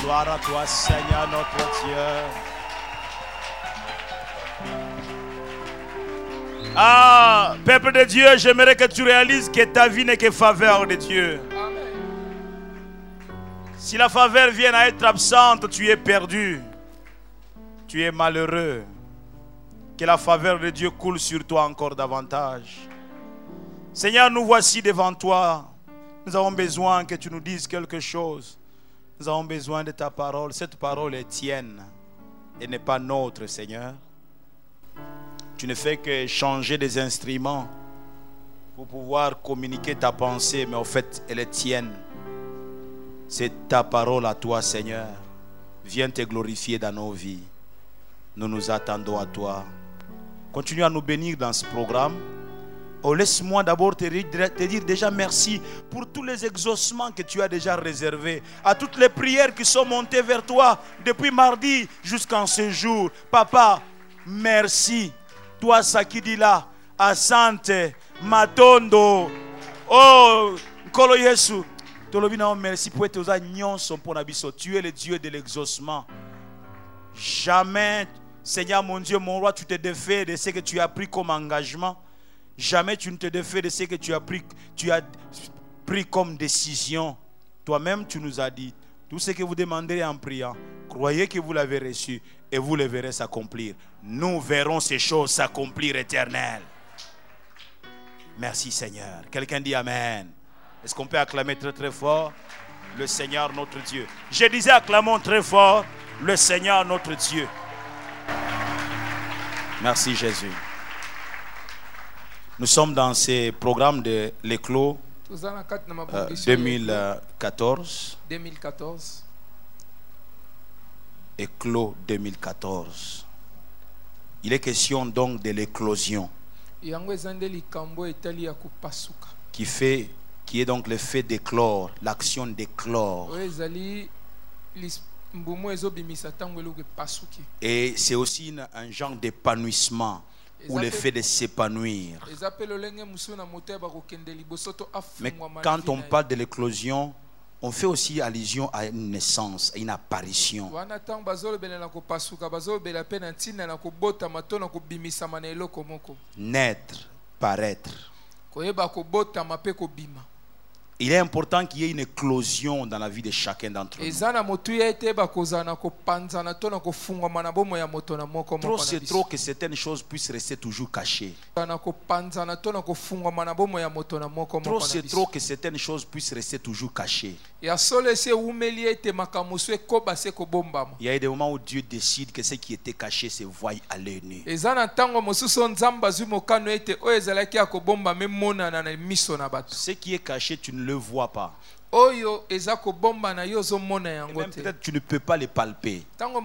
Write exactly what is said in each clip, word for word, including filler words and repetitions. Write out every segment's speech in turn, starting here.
Gloire à toi, Seigneur, notre Dieu. Ah, peuple de Dieu, j'aimerais que tu réalises que ta vie n'est que faveur de Dieu. Amen. Si la faveur vient à être absente, tu es perdu. Tu es malheureux. Que la faveur de Dieu coule sur toi encore davantage. Seigneur, nous voici devant toi. Nous avons besoin que tu nous dises quelque chose. Nous avons besoin de ta parole. Cette parole est tienne et n'est pas nôtre, Seigneur. Tu ne fais que changer des instruments pour pouvoir communiquer ta pensée, mais en fait, elle est tienne. C'est ta parole à toi, Seigneur. Viens te glorifier dans nos vies. Nous nous attendons à toi. Continue à nous bénir dans ce programme. Oh, laisse-moi d'abord te dire déjà merci pour tous les exaucements que tu as déjà réservés, à toutes les prières qui sont montées vers toi depuis mardi jusqu'en ce jour. Papa, merci. Toi, Sakidila, Asante, Matondo, oh, Nkolo Yesu. Merci pour être aux agnons pour Nabiso. Tu es le Dieu de l'exaucement. Jamais, Seigneur mon Dieu, mon roi, tu te défais de ce que tu as pris comme engagement. Jamais tu ne te défais de ce que tu as pris, tu as pris comme décision. Toi-même, tu nous as dit, tout ce que vous demanderez en priant, croyez que vous l'avez reçu et vous le verrez s'accomplir. Nous verrons ces choses s'accomplir, Éternel. Merci, Seigneur. Quelqu'un dit Amen. Est-ce qu'on peut acclamer très très fort le Seigneur notre Dieu? Je disais acclamons très fort le Seigneur notre Dieu. Merci Jésus. Nous sommes dans ces programmes de l'éclos euh, deux mille quatorze. deux mille quatorze. Éclos deux mille quatorze. Il est question donc de l'éclosion. Qui fait, qui est donc le fait d'éclore, l'action d'éclore. Et c'est aussi une, un genre d'épanouissement ou le fait de s'épanouir. Mais quand on parle de l'éclosion, on fait aussi allusion à une naissance, à une apparition. Naître, paraître. Il est important qu'il y ait une éclosion dans la vie de chacun d'entre nous. Trop c'est trop que certaines choses puissent rester toujours cachées. Trop c'est trop que certaines choses puissent rester toujours cachées. Il y a des moments où Dieu décide que ce qui était caché se voit à l'œil nu. Ce qui est caché, tu ne le vois pas. Et même peut-être tu ne peux pas le palper.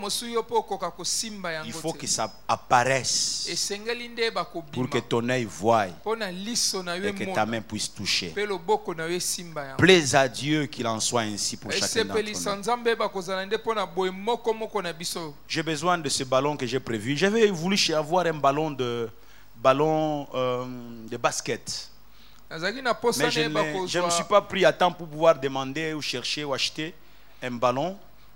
Il faut que ça apparaisse pour que ton œil voie et que ta main puisse toucher. Plaise à Dieu qu'il en soit ainsi pour chacun d'entre nous. J'ai besoin de ce ballon que j'ai prévu. J'avais voulu avoir un ballon de, ballon, euh, de basket. Mais je ne, je ne suis pas pris à temps pour pouvoir demander ou chercher ou acheter un ballon.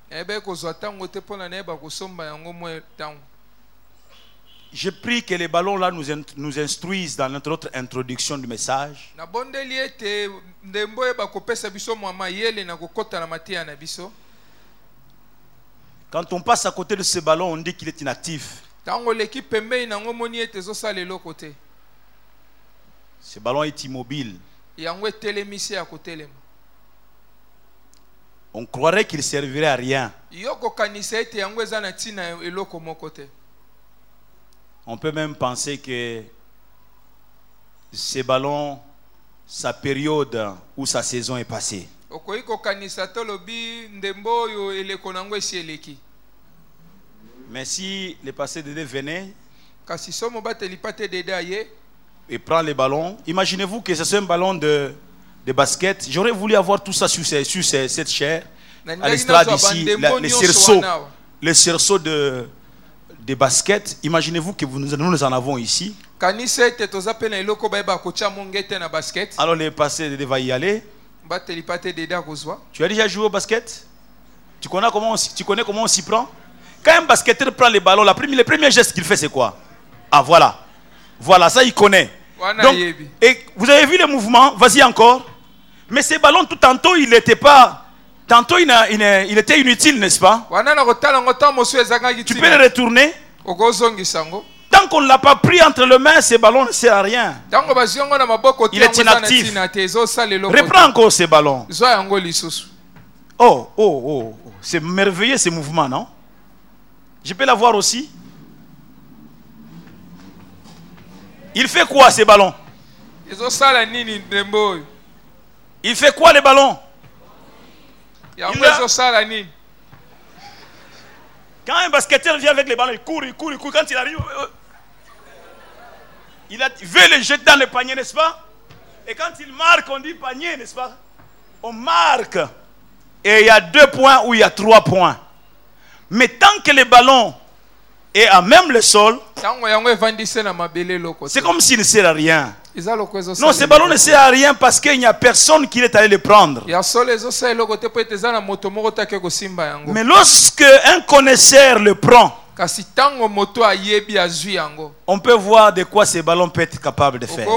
Je prie que les ballons là nous, nous instruisent dans notre autre introduction du message. Quand on passe à côté de ce ballon, on dit qu'il est inactif. Ce ballon est immobile. On croirait qu'il servirait à rien. On peut même penser que ce ballon, sa période ou sa saison est passée. Mais si le passé de Dieu venait et prend les ballons, imaginez-vous que c'est un ballon de, de basket. J'aurais voulu avoir tout ça sur, ces, sur ces, cette chair. À l'estrade ici, la, les cerceaux, les cerceaux de, de basket. Imaginez-vous que vous, nous, nous en avons ici. Alors le passé de Dieu va y aller. Tu as déjà joué au basket? Tu connais comment on, tu connais comment on s'y prend? Quand un basketteur prend les ballons, la première, le premier geste qu'il fait, c'est quoi? Ah, voilà. Voilà, ça, il connaît. Donc, et vous avez vu le mouvement? Vas-y encore. Mais ces ballons, tout tantôt, il n'était pas... Tantôt, il, a, il, a, il était inutile, n'est-ce pas? Tu peux le retourner. Tant qu'on ne l'a pas pris entre les mains, ces ballons ne servent à rien. Il est inactif. Reprends encore ces ballons. Oh, oh, oh. C'est merveilleux ce mouvement, non? Je peux la voir aussi. Il fait quoi ces ballons? Il fait quoi les ballons? Il a... Quand un basketteur vient avec les ballons, il court, il court, il court. Quand il arrive, il, a... il veut les jeter dans le panier, n'est-ce pas? Et quand il marque, on dit panier, n'est-ce pas? On marque. Et il y a deux points ou il y a trois points. Mais tant que le ballon est à même le sol, c'est comme s'il ne sert à rien. Non, ce ballon ne sert à rien parce qu'il n'y a personne qui est allé le prendre. Mais lorsque un connaisseur le prend, on peut voir de quoi ce ballon peut être capable de faire.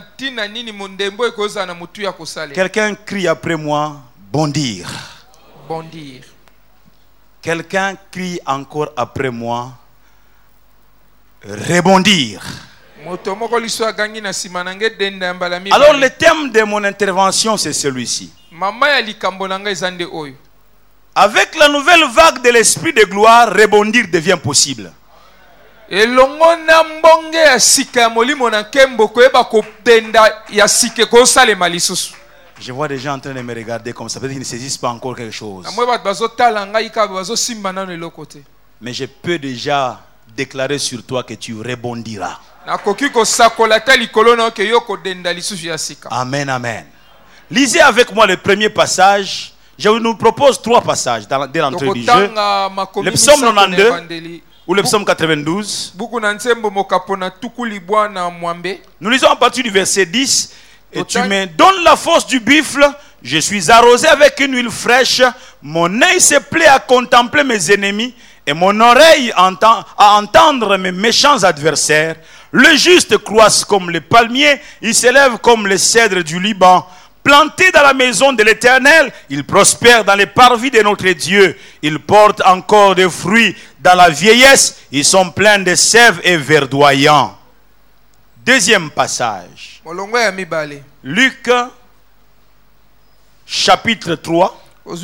Quelqu'un crie après moi, bondir. Bondir. Quelqu'un crie encore après moi, rebondir. Alors le thème de mon intervention c'est celui-ci. Avec la nouvelle vague de l'esprit de gloire, rebondir devient possible. Je vois des gens en train de me regarder comme ça. Peut-être qu'ils ne saisissent pas encore quelque chose. Mais je peux déjà déclarer sur toi que tu rebondiras. Amen, amen. Lisez avec moi le premier passage. Je nous propose trois passages dans, dès l'entrée du jeu. Le psaume quatre-vingt-deux ou le psaume quatre-vingt-douze. Nous lisons à partir du verset dix. Et tu me donnes la force du buffle. Je suis arrosé avec une huile fraîche. Mon œil se plaît à contempler mes ennemis. Et mon oreille entend, à entendre mes méchants adversaires. Le juste croisse comme le palmier. Il s'élève comme le cèdre du Liban. Planté dans la maison de l'Éternel, il prospère dans les parvis de notre Dieu. Il porte encore des fruits dans la vieillesse. Ils sont pleins de sève et verdoyants. Deuxième passage. Luc chapitre trois.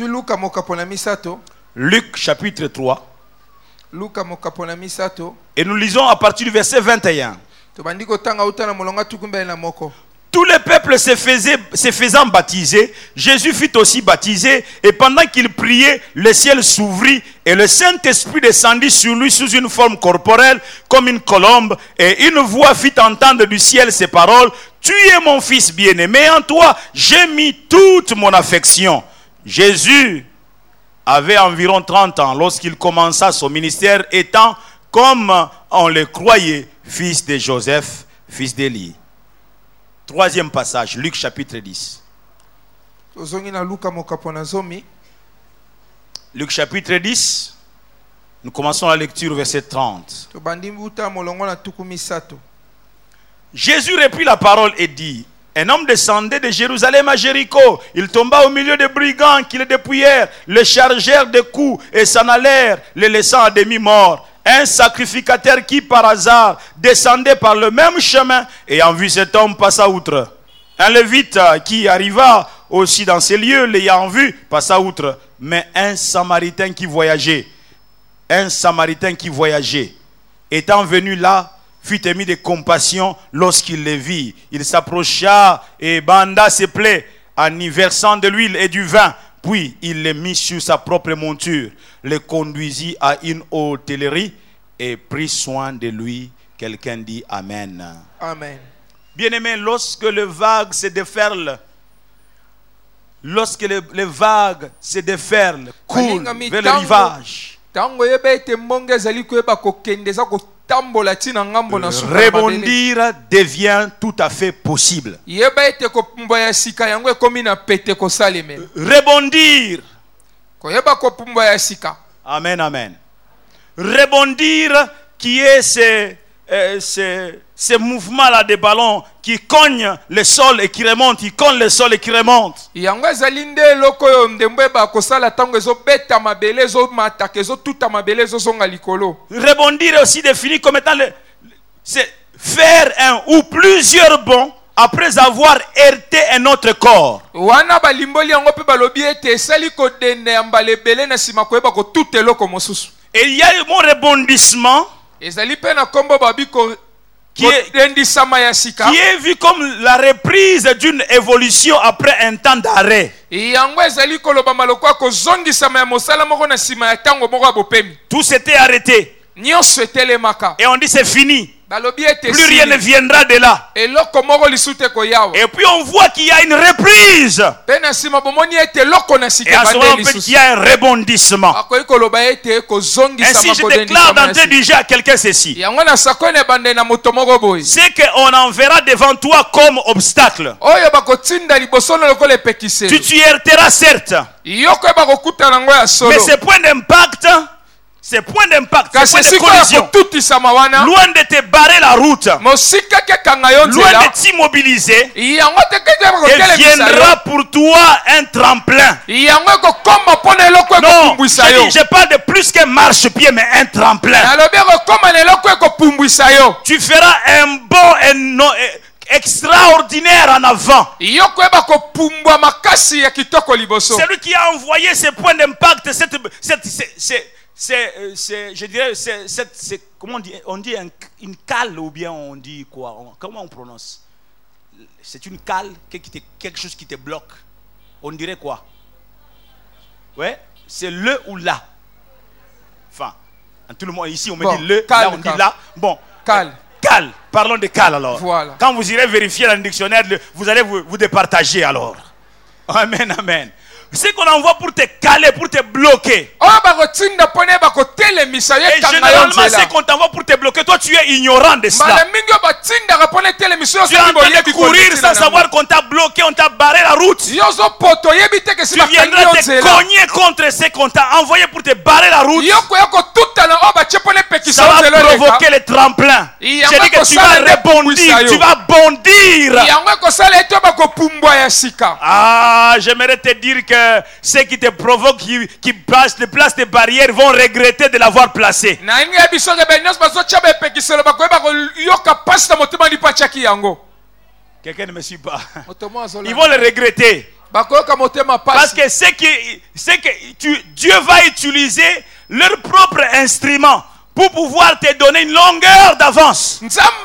Luc chapitre trois. Et nous lisons à partir du verset vingt et un. Tout le peuple se, faisait, se faisant baptiser, Jésus fut aussi baptisé, et pendant qu'il priait, le ciel s'ouvrit, et le Saint-Esprit descendit sur lui sous une forme corporelle, comme une colombe, et une voix fit entendre du ciel ces paroles, « Tu es mon fils bien-aimé, en toi j'ai mis toute mon affection. » Jésus avait environ trente ans lorsqu'il commença son ministère, étant, comme on le croyait, fils de Joseph, fils d'Élie. Troisième passage, Luc chapitre dix. Luc chapitre dix, nous commençons la lecture au verset trente. Jésus reprit la parole et dit, un homme descendait de Jérusalem à Jéricho. Il tomba au milieu des brigands qui le dépouillèrent, le chargèrent de coups et s'en allèrent, le laissant à demi-mort. Un sacrificateur qui par hasard descendait par le même chemin, ayant vu cet homme passa outre. Un lévite qui arriva aussi dans ces lieux, l'ayant vu, passa outre. Mais un samaritain qui voyageait, un samaritain qui voyageait, étant venu là, fut ému de compassion lorsqu'il le vit. Il s'approcha et banda ses plaies en y versant de l'huile et du vin. Puis il le mit sur sa propre monture, le conduisit à une hôtellerie et prit soin de lui. Quelqu'un dit Amen. Amen. Bien-aimé, lorsque le vague se déferle, lorsque le, le vague se déferle, coule vers le rivage, rebondir devient tout à fait possible. Rebondir Amen, amen. Rebondir qui est ce, euh, ce, ce mouvement-là de ballon qui cogne le sol et qui remonte, qui cogne le sol et qui remonte. Rebondir est aussi défini comme étant le, c'est faire un ou plusieurs bonds après avoir heurté un autre corps. Et il y a le mot rebondissement qui est, qui est vu comme la reprise d'une évolution après un temps d'arrêt. Tout s'était arrêté. Et on dit c'est fini. Plus rien ne viendra de là. Et puis on voit qu'il y a une reprise. Et à ce moment il y a un rebondissement. Ainsi je déclare d'entrée du jeu à quelqu'un ceci. C'est qu'on enverra devant toi comme obstacle. Tu t'y heurteras certes. Mais ce point d'impact, ces points d'impact, ces points de collision, loin de te barrer la route, loin de t'immobiliser, et viendra pour toi un tremplin. Non, je, dis, je parle de plus qu'un marche-pied, mais un tremplin. Tu feras un bond un, extraordinaire en avant. Celui qui a envoyé ces points d'impact, cette, cette, cette, cette C'est, c'est, je dirais, c'est, c'est, c'est comment on dit, on dit un, une cale ou bien on dit quoi, on, comment on prononce? C'est une cale, quelque chose qui te bloque. On dirait quoi? Ouais, c'est le ou la. Enfin, en tout le monde ici on me bon, dit le, cale, là on cale. dit la. Bon, cale. Euh, cale. Parlons de cale alors. Voilà. Quand vous irez vérifier dans le dictionnaire, vous allez vous, vous départager alors. Amen, amen. C'est qu'on envoie pour te caler, pour te bloquer. Et généralement, c'est qu'on t'envoie pour te bloquer. Toi, tu es ignorant de cela. Tu es en train de courir sans savoir qu'on t'a bloqué, on t'a barré la route. Tu viendras te cogner contre ce qu'on t'a envoyé pour te barrer la route. Ça va provoquer le tremplin. Je dis que tu vas rebondir, tu vas bondir. Ah, j'aimerais te dire que ceux qui te provoquent, qui, qui placent, qui placent des barrières, vont regretter de l'avoir placé. Quelqu'un ne me suit pas. Ils vont le regretter. Parce que c'est que, c'est que tu, Dieu va utiliser leur propre instrument pour pouvoir te donner une longueur d'avance.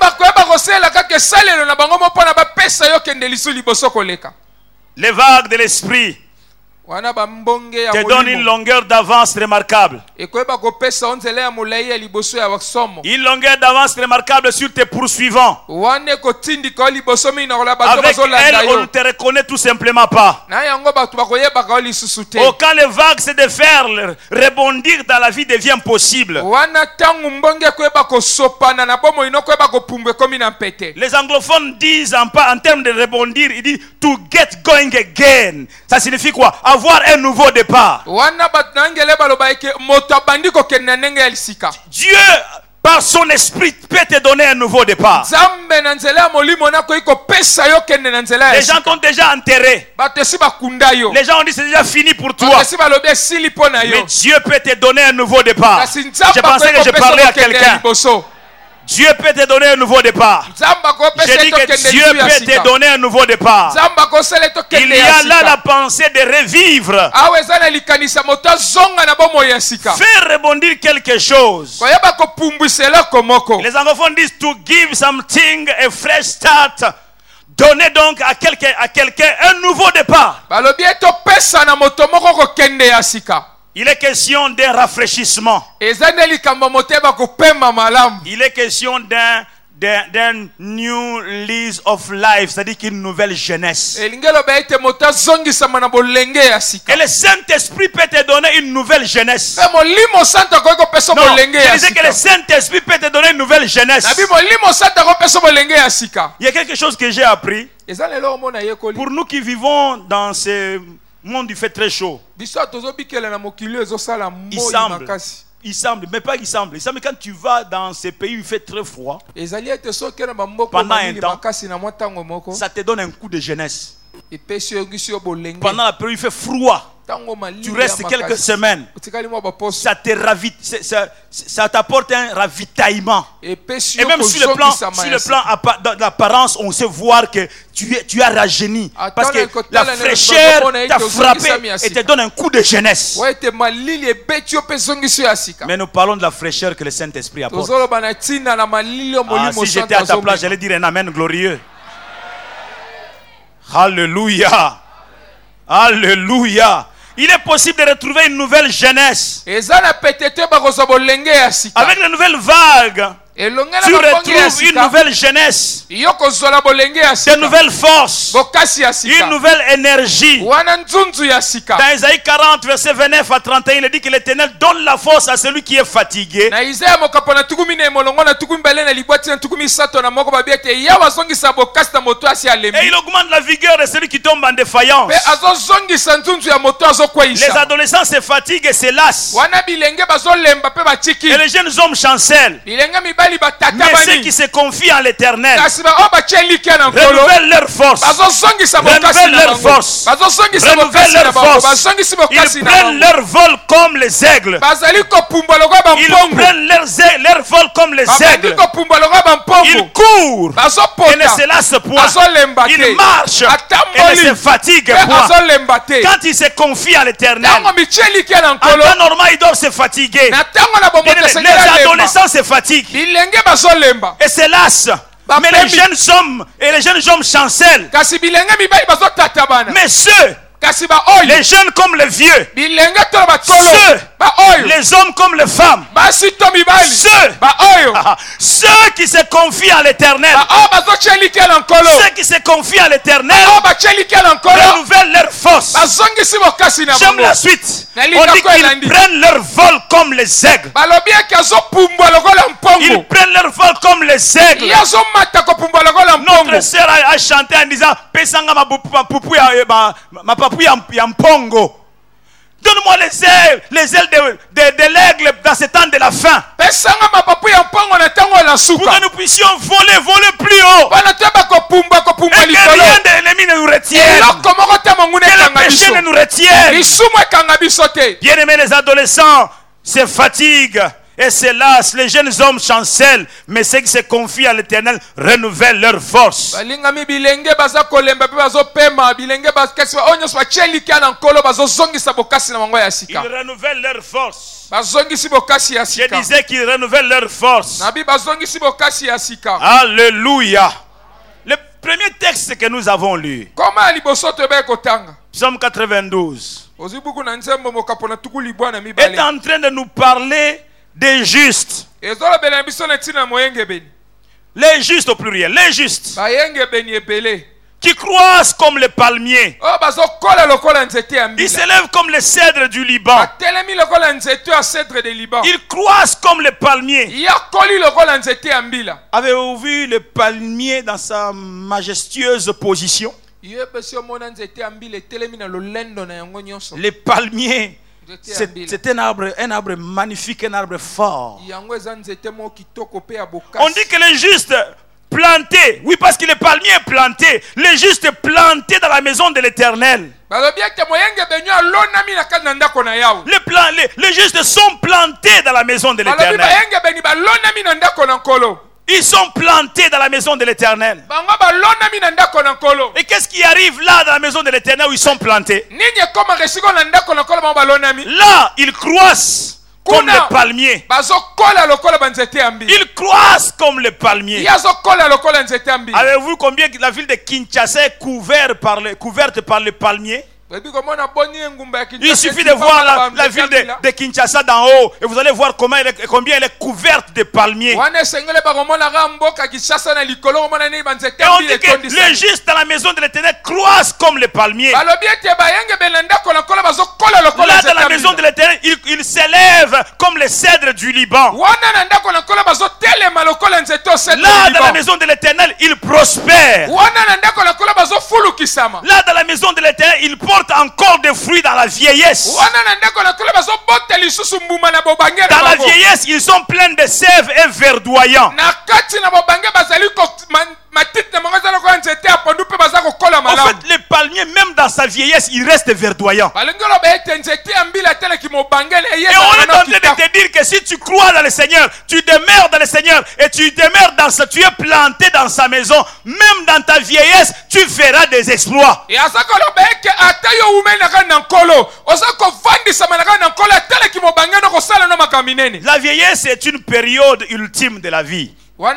Les vagues de l'esprit te donne une longueur d'avance remarquable. Une longueur d'avance remarquable sur tes poursuivants. Avec elle, on ne te reconnaît tout simplement pas. Oh, quand les vagues se déferlent, rebondir dans la vie devient possible. Les anglophones disent en, en termes de rebondir, ils disent to get going again. Ça signifie quoi? Avoir un nouveau départ. Dieu, par son esprit, peut te donner un nouveau départ. Les gens t'ont déjà enterré. Les gens ont dit c'est déjà fini pour toi. Mais Dieu peut te donner un nouveau départ. Je pensais que je parlais à quelqu'un. Dieu peut te donner un nouveau départ. Je dis que Dieu peut te donner un nouveau départ. Il y a là la pensée de revivre. Faire rebondir quelque chose. Les anglophones disent to give something a fresh start. Donnez donc à quelqu'un à quelqu'un un nouveau départ. Il est question d'un rafraîchissement. Il est question d'un d'un new lease of life, c'est-à-dire qu'une nouvelle jeunesse. Et le Saint-Esprit peut te donner une nouvelle jeunesse. Non, je disais que le Saint-Esprit peut te donner une nouvelle jeunesse. Il y a quelque chose que j'ai appris. Pour nous qui vivons dans ces monde il fait très chaud. Il semble. Il semble, mais pas il semble. Il semble quand tu vas dans ces pays où il fait très froid, pendant un temps, ça te donne un coup de jeunesse. Pendant la période où il fait froid, tu restes quelques semaines, ça te ravit, ça, ça t'apporte un ravitaillement. Et même sur le plan, sur le plan d'apparence, on sait voir que tu, es, tu as rajeuni. Parce que la fraîcheur t'a frappé et te donne un coup de jeunesse. Mais nous parlons de la fraîcheur que le Saint-Esprit apporte. Ah, si j'étais à ta place, j'allais dire un amen glorieux. Alléluia. Alléluia. Il est possible de retrouver une nouvelle jeunesse. Avec les nouvelles vagues, tu retrouves une nouvelle jeunesse, de nouvelles forces, une nouvelle énergie. Dans Isaïe quarante, verset vingt-neuf à trente et un, il dit que l'Éternel donne la force à celui qui est fatigué. Et il augmente la vigueur de celui qui tombe en défaillance. Les adolescents se fatiguent et se lassent. Et les jeunes hommes chancellent. Mais ceux qui se confient en l'Éternel renouvellent leur force, renouvellent leur force, renouvellent leur force. Ils prennent leur vol comme les aigles. Ils prennent leur, leur vol comme les aigles. Ils courent et ne se lassent point. Ils marchent et ne se fatiguent point. Quand ils se confient en l'Éternel, en temps normal ils doivent se fatiguer. Les adolescents se fatiguent et se lassent. Mais les jeunes hommes et les jeunes hommes chancellent. Mais ceux, les jeunes comme les vieux, ceux, les hommes comme les femmes, ceux, ceux qui se confient à l'Éternel, ceux qui se confient à l'Éternel renouvellent leur force. J'aime la suite. On dit qu'ils prennent leur vol comme les aigles. Ils prennent leur vol comme les aigles. Notre sœur a, a chanté en disant Pesanga ma papu ya mpongo. Donne-moi les ailes, les ailes de, de, de l'aigle dans ce temps de la fin. Pour que nous puissions voler, voler plus haut. Et que rien de l'ennemi ne nous retienne. Que le péché ne nous retienne. Bien-aimés, les adolescents se fatiguent et se lassent. Les jeunes hommes chancellent, mais ceux qui se confient à l'Éternel renouvellent leur force. Ils renouvellent leur force. Je disais qu'ils renouvellent leur force. Alléluia. Le premier texte que nous avons lu, Psaume quatre-vingt-douze, est en train de nous parler des justes. Les justes au pluriel, les justes qui croissent comme les palmiers. Ils s'élèvent comme les cèdres du Liban. Ils croissent comme les palmiers. Avez-vous vu le palmier dans sa majestueuse position? Les palmiers, c'est un arbre, un arbre magnifique, un arbre fort. On dit que les justes plantés, oui, parce que le palmier est planté, les justes plantés dans la maison de l'Éternel. Les, plan, les, les justes sont plantés dans la maison de l'Éternel. Ils sont plantés dans la maison de l'Éternel. Et qu'est-ce qui arrive là dans la maison de l'Éternel où ils sont plantés? Là, ils croissent comme les palmiers. Ils croissent comme les palmiers. Avez-vous vu combien la ville de Kinshasa est couverte par les, couverte par les palmiers? Il suffit de voir la, la ville de, de Kinshasa d'en haut et vous allez voir comment elle est, combien elle est couverte de palmiers. Et on dit que les justes dans la maison de l'Éternel croissent comme les palmiers. Là dans la maison de l'Éternel, ils il s'élèvent comme les cèdres du Liban. Là, dans la maison de l'Éternel, il prospère. Là, dans la maison de l'Éternel, il porte encore des fruits dans la vieillesse. Dans la vieillesse, ils sont pleins de sève et verdoyants. En fait, les palmiers, même dans sa vieillesse, il reste verdoyant. Et on est en train de te dire que si tu crois dans le Seigneur, tu demeures dans le Seigneur et tu demeures dans sa, tu es planté dans sa maison, même dans ta vieillesse, tu feras des exploits. La vieillesse est une période ultime de la vie.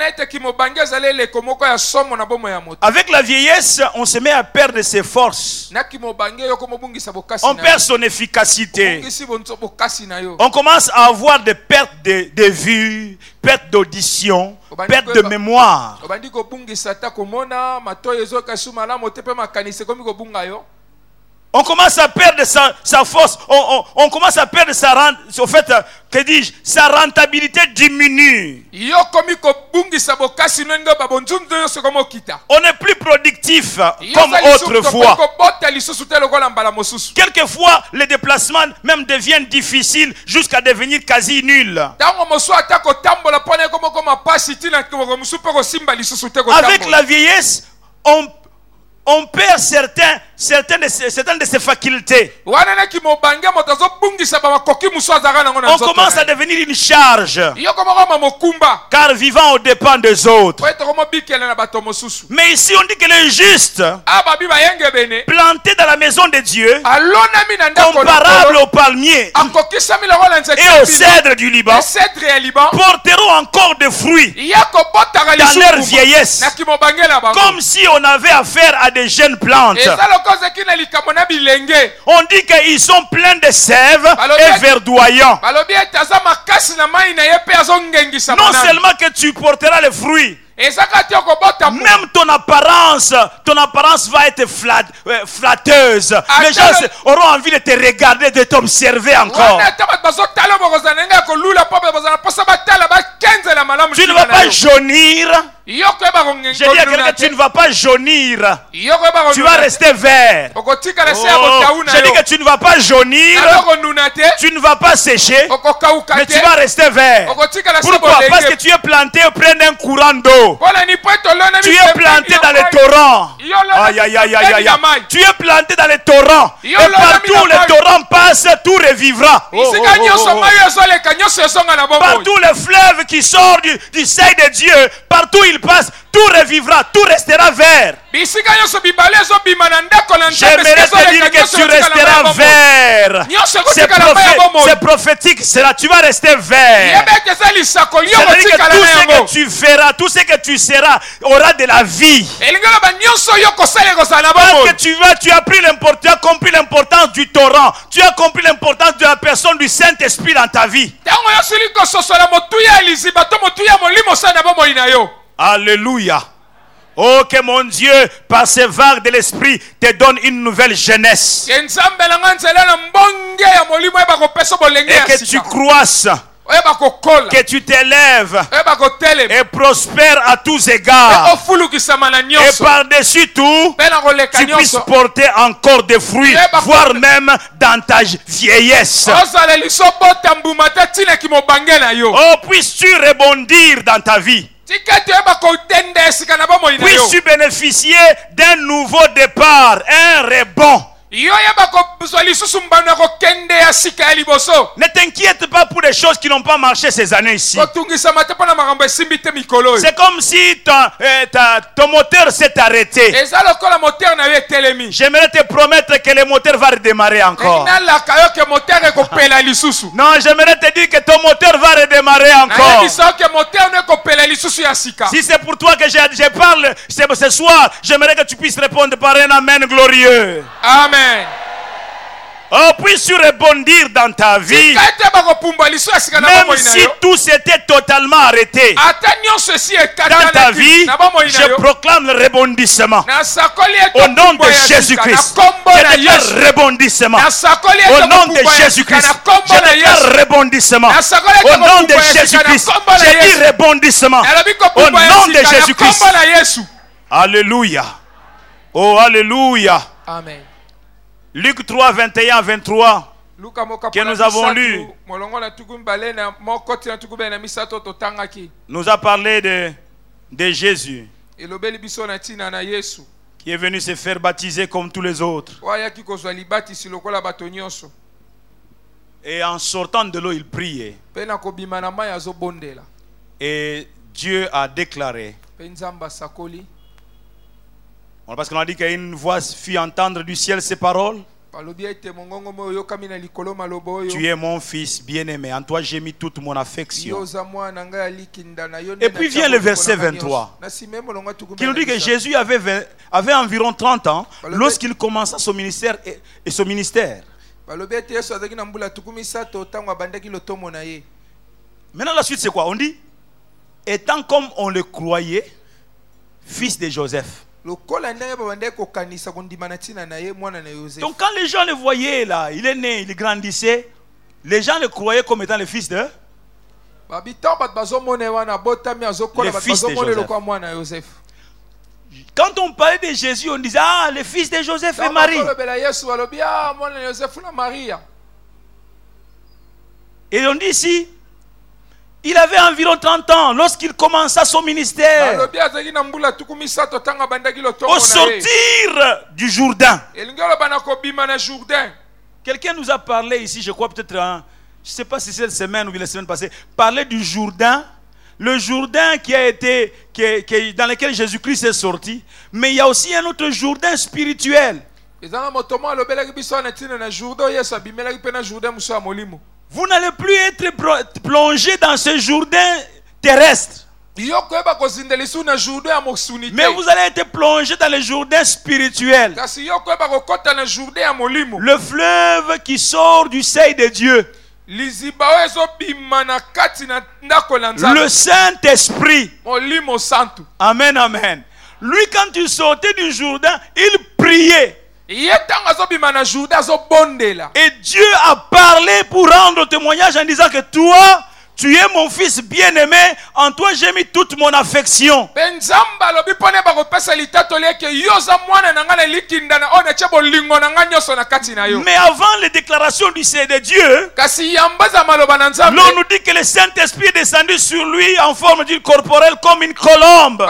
Avec la vieillesse, on se met à perdre ses forces. On perd son efficacité. On commence à avoir des pertes de, de vue, pertes d'audition, pertes de mémoire. On commence à perdre sa, sa force. On, on, on commence à perdre sa rente. Au fait, que dis-je, sa rentabilité diminue. On n'est plus productif comme autrefois. Quelquefois, les déplacements même deviennent difficiles jusqu'à devenir quasi nuls. Avec la vieillesse, on On perd certains, certaines, de ses, certaines de ses facultés. On commence à devenir une charge. Car vivant au dépens des autres. Mais ici on dit que le juste, planté dans la maison de Dieu, comparable au palmier et au cèdre du Liban, porteront encore des fruits dans leur vieillesse. Comme si on avait affaire à des jeunes plantes. On dit qu'ils sont pleins de sève et verdoyants. Non seulement que tu porteras les fruits, même ton apparence, ton apparence va être flat, euh, flatteuse. Les gens auront envie de te regarder, de t'observer encore. Tu ne vas pas jaunir. Je dis à quelqu'un, tu ne vas pas jaunir. Tu vas rester vert. Oh, je dis que tu ne vas pas jaunir. Tu ne vas pas sécher. Mais tu vas rester vert. Pourquoi? Parce que tu es planté auprès d'un courant d'eau. Tu es planté dans les torrents. Aïe, aïe, aïe, aïe, aïe. Tu es planté dans les torrents. Et partout où les torrents passent, tout revivra. Oh, oh, oh, oh. Partout les fleuves qui sortent du, du sein de Dieu, partout ils passent, tout revivra, tout restera vert. J'aimerais te dire que tu resteras vert. C'est prophé prophétique, cela, tu vas rester vert. C'est-à-dire que tout ce que tu feras, tout ce que tu seras, aura de la vie. Parce que tu, vas, tu, as pris tu as compris l'importance du torrent. Tu as compris l'importance de la personne du Saint-Esprit dans ta vie. Alléluia. Oh, que mon Dieu, par ses vagues de l'esprit, te donne une nouvelle jeunesse. Et que tu croisses, que tu t'élèves et prospères à tous égards. Et par-dessus tout, tu puisses porter encore des fruits, voire même dans ta vieillesse. Oh, puisses-tu rebondir dans ta vie. Puisses-tu bénéficier d'un nouveau départ, un rebond. Ne t'inquiète pas pour les choses qui n'ont pas marché ces années ici. C'est comme si ton, euh, ta, ton moteur s'est arrêté. J'aimerais te promettre que le moteur va redémarrer encore. Non, j'aimerais te dire que ton moteur va redémarrer encore. Si c'est pour toi que je, je parle ce soir, j'aimerais que tu puisses répondre par un amen glorieux. Amen. Oh, puisses-tu rebondir dans ta vie, même si tout s'était totalement arrêté dans ta vie, je proclame le rebondissement. Au nom de Jésus-Christ, je déclare rebondissement. Au nom de Jésus-Christ, je déclare rebondissement. Au nom de Jésus-Christ, je dis rebondissement. Au nom de Jésus-Christ. Alléluia. Oh, alléluia. Amen. Luc trois, vingt et un à vingt-trois, que nous avons lu, nous a parlé de, de Jésus, qui est venu se faire baptiser comme tous les autres. Et en sortant de l'eau, il priait. Et Dieu a déclaré, parce qu'on a dit qu'une voix fit entendre du ciel ces paroles. Tu es mon fils bien-aimé, en toi j'ai mis toute mon affection. Et puis vient le verset vingt-trois, qui nous dit que Jésus avait, vingt, avait environ trente ans lorsqu'il commença son ministère et, et son ministère. Maintenant la suite c'est quoi? On dit, étant comme on le croyait, fils de Joseph. Donc quand les gens le voyaient là, il est né, il grandissait, les gens le croyaient comme étant le fils de le fils de Joseph. Quand on parlait de Jésus, on disait ah, le fils de Joseph et Marie. Et on dit ici, il avait environ trente ans lorsqu'il commença son ministère. Au sortir du Jourdain. Quelqu'un nous a parlé ici, je crois peut-être, hein, je ne sais pas si c'est la semaine ou la semaine passée, parler du Jourdain. Le Jourdain qui a été, qui, qui, dans lequel Jésus-Christ est sorti. Mais il y a aussi un autre Jourdain spirituel. Vous n'allez plus être plongé dans ce Jourdain terrestre. Mais vous allez être plongé dans le Jourdain spirituel. Le fleuve qui sort du sein de Dieu. Le Saint-Esprit. Amen, amen. Lui, quand il sortait du Jourdain, il priait. Et Dieu a parlé pour rendre témoignage en disant que toi, tu es mon fils bien-aimé, en toi j'ai mis toute mon affection. Mais avant les déclarations du Seigneur de Dieu, l'on nous dit que le Saint-Esprit est descendu sur lui en forme d'une corporelle comme une colombe.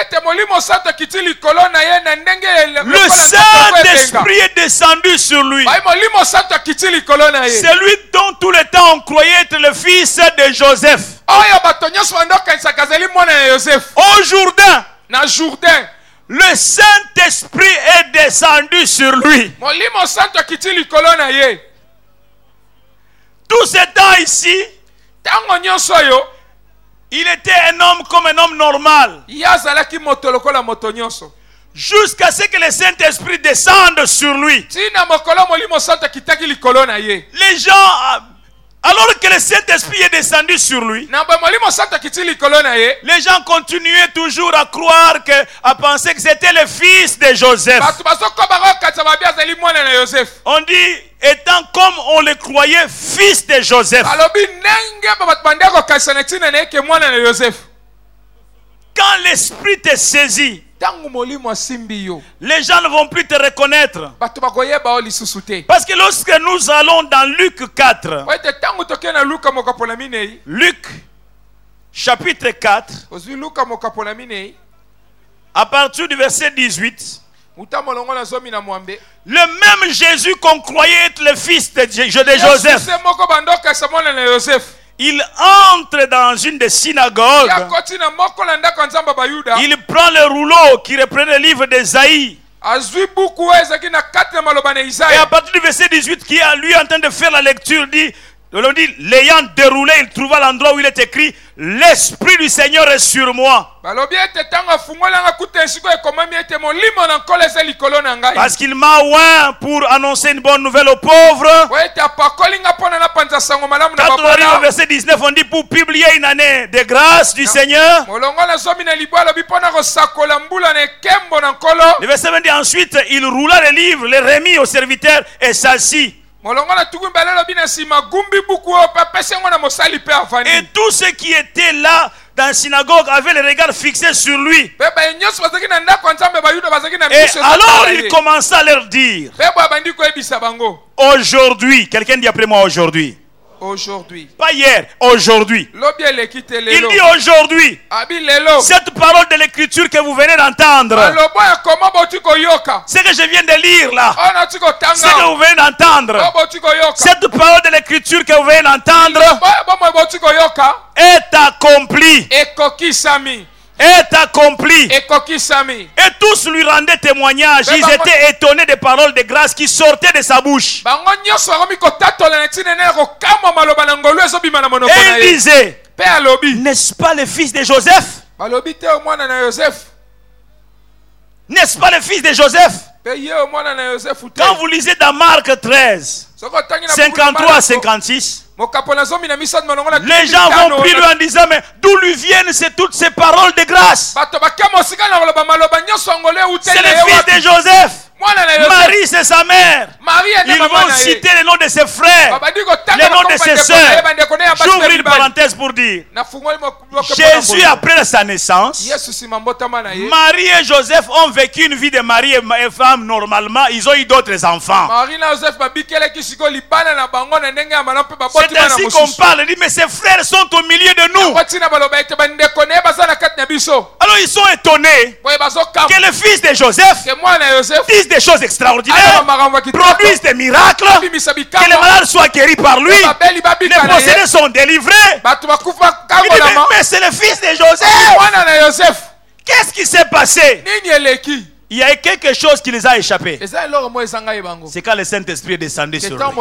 Le Saint-Esprit est descendu sur lui. C'est lui dont tout le temps on croyait être le fils de Joseph. Au Jourdain, le Saint-Esprit est descendu sur lui. Tout ce temps ici, il était un homme comme un homme normal. Jusqu'à ce que le Saint-Esprit descende sur lui. Les gens, alors que le Saint-Esprit est descendu sur lui, les gens continuaient toujours à croire, que, à penser que c'était le fils de Joseph. On dit, étant comme on le croyait, fils de Joseph. Quand l'Esprit te saisit, les gens ne vont plus te reconnaître. Parce que lorsque nous allons dans Luc quatre, Luc chapitre quatre, à partir du verset dix-huit, le même Jésus qu'on croyait être le fils de Joseph, il entre dans une des synagogues. Il prend le rouleau qui reprend le livre d'Ésaïe. Et à partir du verset dix-huit, qui est lui en train de faire la lecture, dit: On dit, l'ayant déroulé, il trouva l'endroit où il est écrit, l'Esprit du Seigneur est sur moi. Parce qu'il m'a oint pour annoncer une bonne nouvelle aux pauvres. Quand on arrive au verset dix-neuf, on dit pour publier une année de grâce du Seigneur. Le verset vingt dit ensuite, il roula les livres, les remit aux serviteurs et s'assit. Et tous ceux qui étaient là dans la synagogue avaient les regards fixés sur lui. Et alors il commença à leur dire, aujourd'hui, quelqu'un dit après moi aujourd'hui. Aujourd'hui. Pas hier, aujourd'hui. Il dit aujourd'hui. Cette parole de l'écriture que vous venez d'entendre, ce que je viens de lire là, ce que vous venez d'entendre, cette parole de l'écriture que vous venez d'entendre est accomplie. Est accompli. Et tous lui rendaient témoignage. Ils étaient étonnés des paroles de grâce qui sortaient de sa bouche. Et il disait, n'est-ce pas le fils de Joseph? N'est-ce pas le fils de Joseph? Quand vous lisez dans Marc treize, cinquante-trois à cinquante-six, les gens vont prier en disant, mais d'où lui viennent ces, toutes ces paroles de grâce? C'est le fils de Joseph. Marie c'est sa mère. Ils vont citer les noms de ses frères, les noms de ses soeurs. J'ouvre une parenthèse pour dire, Jésus après sa naissance, Marie et Joseph ont vécu une vie de mari et femme normalement. Ils ont eu d'autres enfants. C'est ainsi qu'on parle. Il dit, mais ses frères sont au milieu de nous. Alors ils sont étonnés que le fils de Joseph dise des choses extraordinaires, produisent des miracles, que les malades soient guéris par lui, les possédés sont délivrés. Il dit, mais, mais c'est le fils de Joseph. Qu'est-ce qui s'est passé? Il y a quelque chose qui les a échappés. C'est quand le Saint-Esprit est descendu sur lui.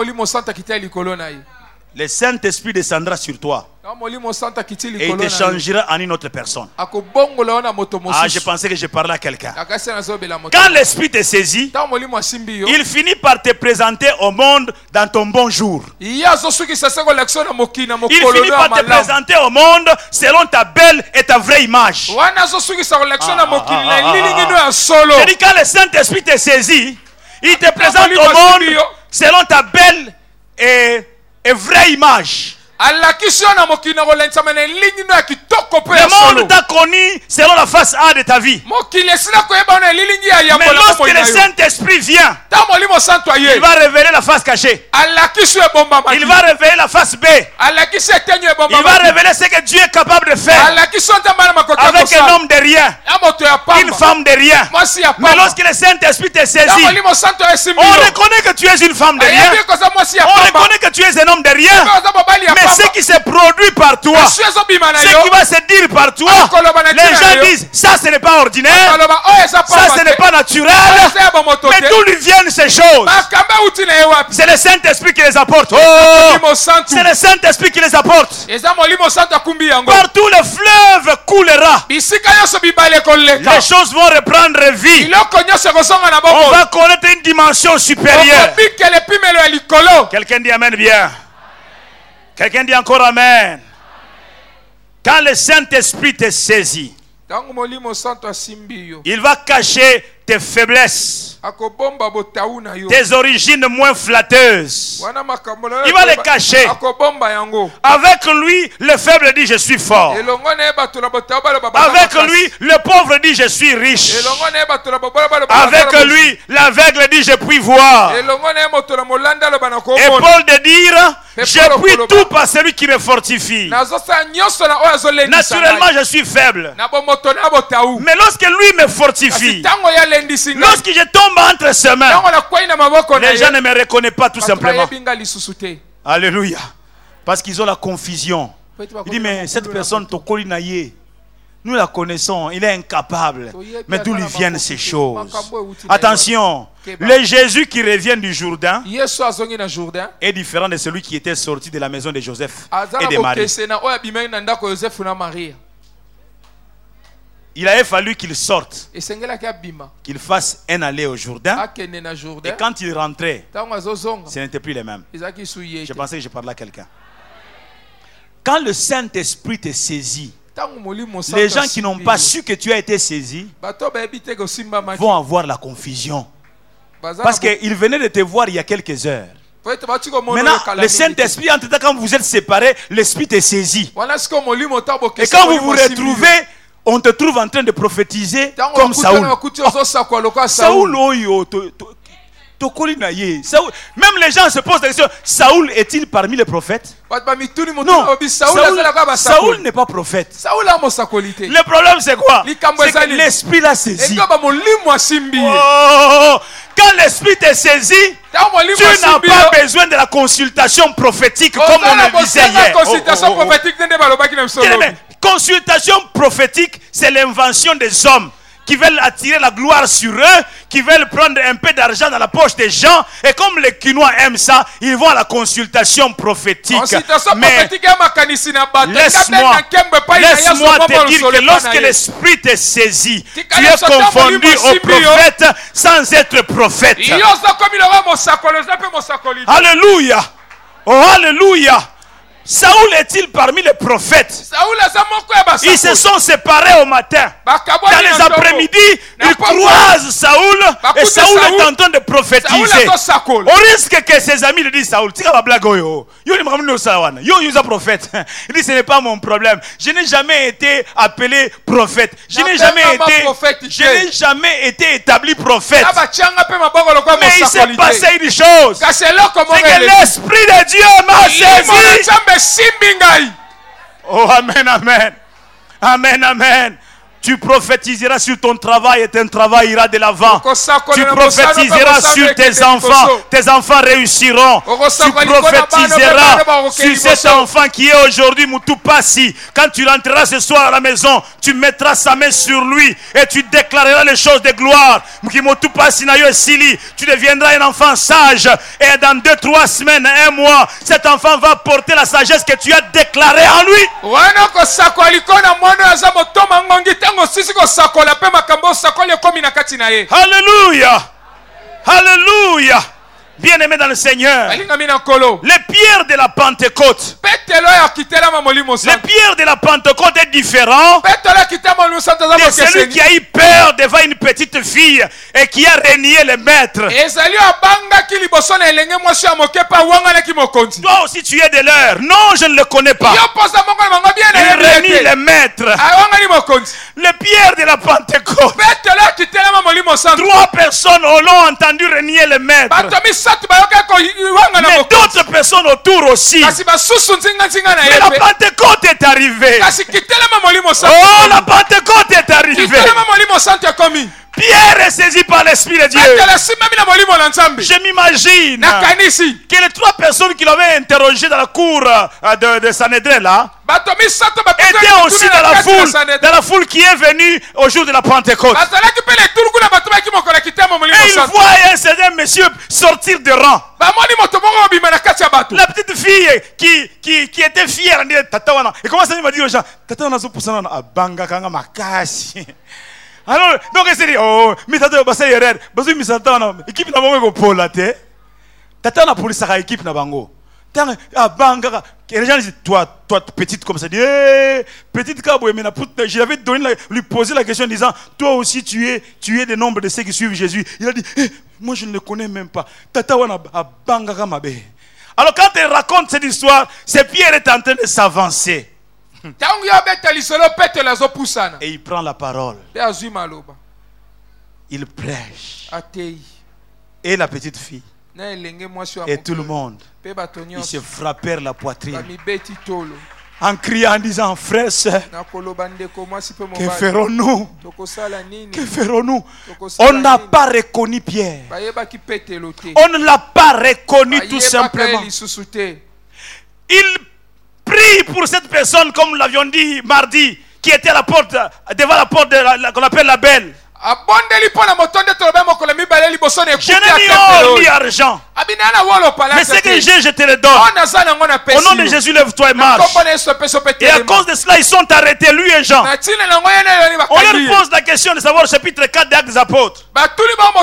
Le Saint-Esprit descendra sur toi et il te changera en une autre personne. Ah, je pensais que je parlais à quelqu'un. Quand l'Esprit te saisit, il finit par te présenter au monde dans ton bon jour. Il finit par te présenter au monde selon ta belle et ta vraie image. Ah, ah, ah, ah, ah. Je dis, quand le Saint-Esprit te saisit, il te présente au monde selon ta belle et et vraie image. Le monde t'a connu selon la face A de ta vie. Mais lorsque le Saint-Esprit vient, il va révéler la face cachée. Il va révéler la face B. Il va révéler ce que Dieu est capable de faire avec un homme de rien, une femme de rien. Mais lorsque le Saint-Esprit te saisit, on reconnaît que tu es une femme de rien. On reconnaît que tu es un homme de rien. Mais ce qui se produit par toi, ce qui va se dire par toi, les gens disent, ça ce n'est pas ordinaire, ça ce n'est pas naturel. Mais d'où lui viennent ces choses? C'est le Saint-Esprit qui les apporte. Oh, c'est le Saint-Esprit qui les apporte. Partout le fleuve coulera. Les choses vont reprendre vie. On va connaître une dimension supérieure. Quelqu'un dit amen bien. Quelqu'un dit encore amen. Quand le Saint-Esprit te saisit, il va cacher tes faiblesses, tes origines moins flatteuses. Il va les cacher. Avec lui, le faible dit je suis fort. Avec lui, le pauvre dit je suis riche. Avec lui, l'aveugle dit je puis voir. Et Paul de dire, je puis tout par celui qui me fortifie. Naturellement, je suis faible. Mais lorsque lui me fortifie, lorsque je tombe entre ses mains, les gens ne me reconnaissent pas tout simplement. Alléluia. Parce qu'ils ont la confusion. Il dit, mais cette personne, Tokoli Naye, Nous la connaissons, il est incapable. Mais d'où lui viennent ces choses? Attention, le Jésus qui revient du Jourdain est différent de celui qui était sorti de la maison de Joseph et de Marie. Il avait fallu qu'il sorte, qu'il fasse un aller au Jourdain. Et quand il rentrait, ce n'était plus les mêmes. Je pensais que je parlais à quelqu'un. Quand le Saint-Esprit te saisit, les gens qui n'ont pas su que tu as été saisi vont avoir la confusion. Parce qu'il venait de te voir il y a quelques heures. Maintenant, le Saint-Esprit, en tout cas, quand vous êtes séparés, l'Esprit te saisit. Et quand vous vous retrouvez, on te trouve en train de prophétiser comme Saoul. Oh, Saoul, oyo, to, to, to, Saoul. Même les gens se posent la question, Saoul est-il parmi les prophètes? Non, Saoul, Saoul n'est pas prophète. Le problème c'est quoi? C'est que l'Esprit l'a saisi. Oh, quand l'Esprit t'est saisi, tu n'as pas besoin de la consultation prophétique comme on le disait hier. Oh, oh, oh. Consultation prophétique, c'est l'invention des hommes qui veulent attirer la gloire sur eux, qui veulent prendre un peu d'argent dans la poche des gens. Et comme les Quinois aiment ça, ils vont à la consultation prophétique. Mais laisse-moi laisse-moi te dire que lorsque l'Esprit te saisit, tu es confondu au prophète sans être prophète. Alléluia. Oh, alléluia. Saoul est-il parmi les prophètes? Ils se sont séparés au matin. Dans les après-midi, ils croisent Saoul et Saoul est en train de prophétiser. Au risque que ses amis lui disent Saoul, tu vas blaguer. Yo, il est prophète. Il dit ce n'est pas mon problème. Je n'ai jamais été appelé prophète. Je n'ai jamais été Je n'ai jamais été établi prophète. Mais il s'est passé une chose. C'est que l'Esprit de Dieu m'a saisi. Oh, amen, amen. Amen, amen. Tu prophétiseras sur ton travail et ton travail ira de l'avant. Tu prophétiseras sur tes enfants. Tes enfants réussiront. Tu prophétiseras sur cet enfant qui est aujourd'hui Moutupassi. Quand tu rentreras ce soir à la maison, tu mettras sa main sur lui et tu déclareras les choses de gloire. Tu deviendras un enfant sage. Et dans deux, trois semaines, un mois, cet enfant va porter la sagesse que tu as déclarée en lui. Alléluia. Alléluia. Bien-aimé dans le Seigneur, les pierres de la Pentecôte, les pierres de la Pentecôte est différent de celui qui a eu peur devant une petite fille et qui a renié le maître. Toi aussi tu es de l'heure. Non, je ne le connais pas. Il renie le maître. Les pierres de la Pentecôte, trois personnes l'ont entendu renier le maître. Mais d'autres personnes autour aussi. Mais la Pentecôte est arrivée. Oh, la Pentecôte est arrivée. Pierre est saisi par l'Esprit de Dieu. Je m'imagine que les trois personnes qui l'avaient interrogé dans la cour de, de Sanhédrin là étaient aussi dans la foule, dans la foule qui est venue au jour de la Pentecôte. Et il voit un certain monsieur sortir de rang. La petite fille qui, qui, qui était fière, elle dit Tatawana. Et comment ça m'a dit aux gens Tatawana Zopusana Abanga Kanga Makasi. Alors, donc elle s'est dit, oh, mais t'as dit, bah ça y est, bah ça y est, équipe n'a pas pour la tête. T'as n'a pour ça équipe n'a bango. T'as ah banga. Les gens disent, toi, toi petite comme ça, dit, eh, petite caboué, mais je l'avais donné, lui poser la question en disant, toi aussi tu es, tu es des nombres de ceux qui suivent Jésus. Il a dit, eh, moi je ne le connais même pas. Tata wana banga kamabe. Alors quand elle raconte cette histoire, c'est Pierre est en train de s'avancer. Et il prend la parole. Il prêche. Et la petite fille et tout le monde, ils se frappèrent la poitrine en criant, en disant, frères, sœurs, que ferons-nous? Que ferons-nous? On n'a pas reconnu Pierre. On ne l'a pas reconnu tout simplement. Il prie pour cette personne, comme nous l'avions dit mardi, qui était à la porte, devant la porte de la, la, qu'on appelle la belle. Je n'ai ni argent. Mais ce que j'ai, je te le donne. Au nom de Jésus, lève-toi et marche. Et à cause de cela, ils sont arrêtés, lui et Jean. On leur pose la question de savoir, chapitre quatre des Actes des Apôtres. Par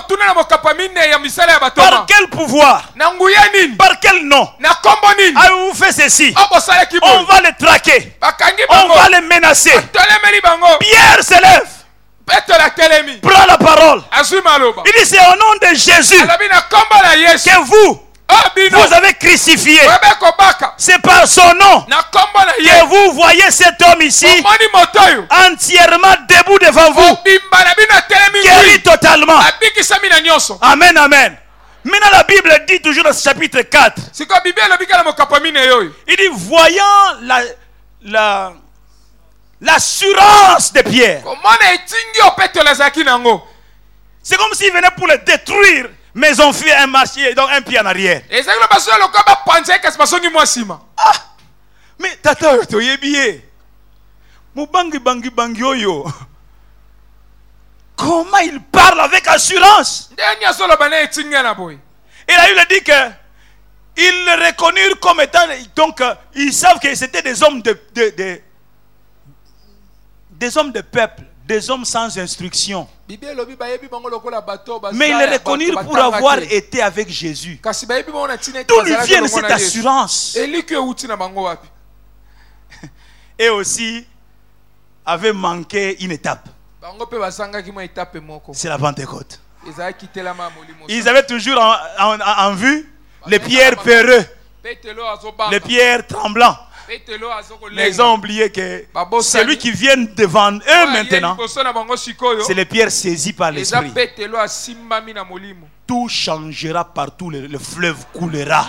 quel pouvoir? Par quel nom avez-vous fait ceci? On va les traquer. On va les menacer. Pierre se lève. Prends la parole. Il dit, c'est au nom de Jésus que vous, vous avez crucifié. C'est par son nom que vous voyez cet homme ici entièrement debout devant vous, guéri totalement. Amen, amen. Maintenant la Bible dit toujours dans ce chapitre quatre, il dit, voyant la, la l'assurance de Pierre, c'est comme s'il venait pour le détruire, mais ils ont fait un marché, donc un pied en arrière. Ah, mais tata, tu es bien. Mubangi bangi bangi oyo. Comment il parle avec assurance? Et là, il a dit que ils le reconnurent comme étant, donc ils savent que c'était des hommes de, de, de des hommes de peuple, des hommes sans instruction. Mais ils le reconnurent pour avoir été avec Jésus. D'où lui vient cette assurance? Et aussi avait manqué une étape. C'est la Pentecôte. Ils avaient toujours en, en, en vue les pierres peureux, les pierres tremblantes. Mais ils ont oublié que celui qui vient devant eux maintenant, c'est les pierres saisies par l'esprit. Tout changera partout, le, le fleuve coulera.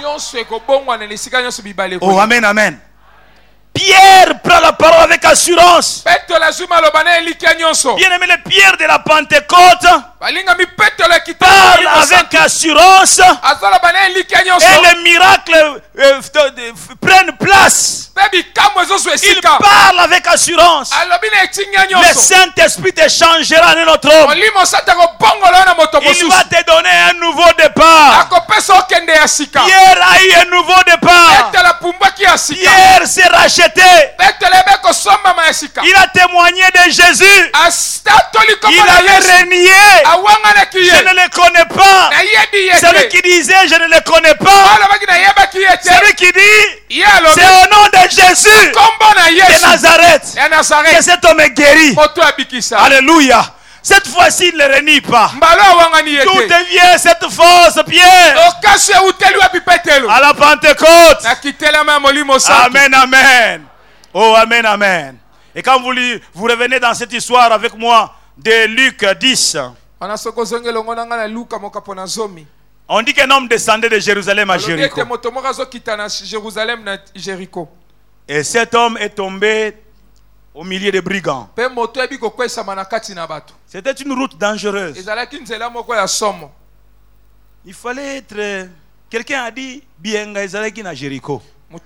Oh, amen, amen. Pierre prend la parole avec assurance. Bien aimé, les pierres de la Pentecôte parlent avec assurance. Et les miracles euh, prennent place. Il parle avec assurance. Le Saint-Esprit te changera en notre homme. Il va te donner un nouveau départ. Pierre a eu un nouveau départ. Pierre s'est racheté. Il a témoigné de Jésus. Il avait renié. Je ne le connais pas. Celui qui disait je ne le connais pas. Celui qui dit c'est au nom de Jésus de Nazareth que cet homme est guéri. Alléluia. Cette fois-ci, il ne renie pas. D'où devient cette force, Pierre? À la Pentecôte. Amen, amen. Oh, amen, amen. Et quand vous, vous revenez dans cette histoire avec moi de Luc dix, on dit qu'un homme descendait de Jérusalem à Jéricho. Et cet homme est tombé au milieu des brigands. C'était une route dangereuse. Il fallait être... Quelqu'un a dit Bienga ezalaki na Jéricho.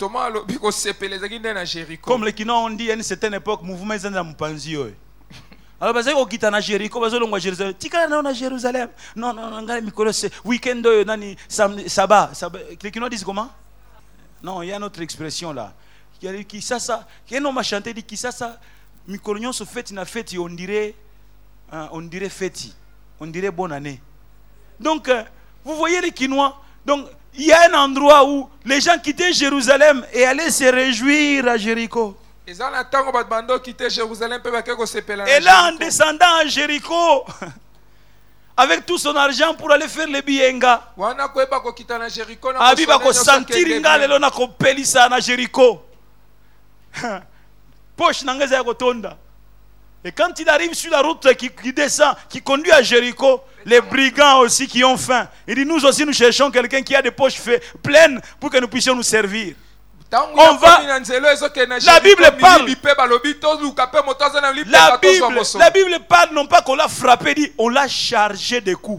Comme les Kinois ont dit à une certaine époque, mouvement est dans Mpanzi. Alors parce que quitte na Jéricho, parce que l'on va Jérusalem. Tika na Jérusalem. Non non non, ngala mikolo c'est week-end nani sabbat. Les Kinois disent comment? Non, il y a une autre expression là. Qui ça ça, qui non m'a chanté dit qui ça ça, mikolo se fête na fête, on dirait on dirait fête, on dirait bonne année. Donc vous voyez les Kinois. Donc il y a un endroit où les gens quittaient Jérusalem et allaient se réjouir à Jéricho. Et là, en descendant à Jéricho, avec tout son argent pour aller faire le bienga, Abiba ko sentir ngale lona ko pelisa na Jéricho. Poche n'angeza kotonda. Et quand il arrive sur la route qui, qui descend, qui conduit à Jéricho, les brigands aussi qui ont faim, il dit nous aussi nous cherchons quelqu'un qui a des poches pleines pour que nous puissions nous servir. On va. La Bible parle. La Bible, la Bible parle non pas qu'on l'a frappé, dit on l'a chargé de coups.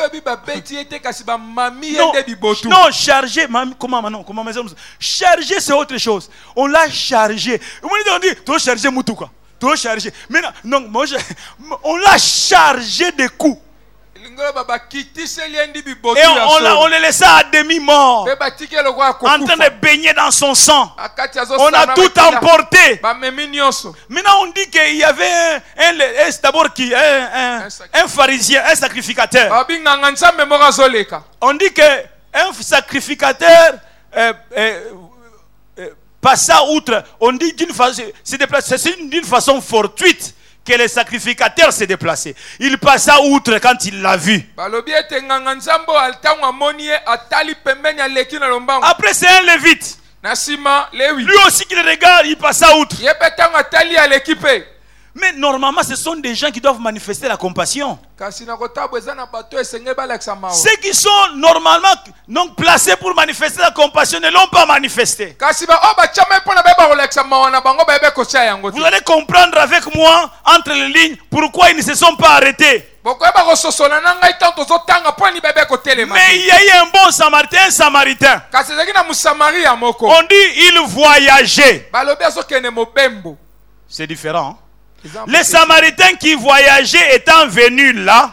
Non, non, chargé, comment non, comment chargé c'est autre chose. On l'a chargé. On dit, tu as chargé Moutouka. Tout chargé. Maintenant, non, moi, je, on l'a chargé de coups. Et on, on, on le laissait à demi-mort, en train de baigner dans son sang. On a tout emporté. Maintenant, on dit qu'il y avait un, un, un, d'abord qui, un, un, un pharisien, un sacrificateur. On dit qu'un sacrificateur euh, euh, euh, passa outre. On dit d'une façon, c'est d'une façon fortuite que le sacrificateur s'est déplacé. Il passa outre quand il l'a vu. Après, c'est un lévite. Lui aussi qui le regarde, il passa outre. Mais normalement, ce sont des gens qui doivent manifester la compassion. Ceux qui sont normalement non placés pour manifester la compassion ne l'ont pas manifesté. Vous allez comprendre avec moi, entre les lignes, pourquoi ils ne se sont pas arrêtés. Mais il y a eu un bon samaritain, un samaritain. On dit il voyageait. C'est différent. Hein? Les Samaritains qui voyageaient étant venus là,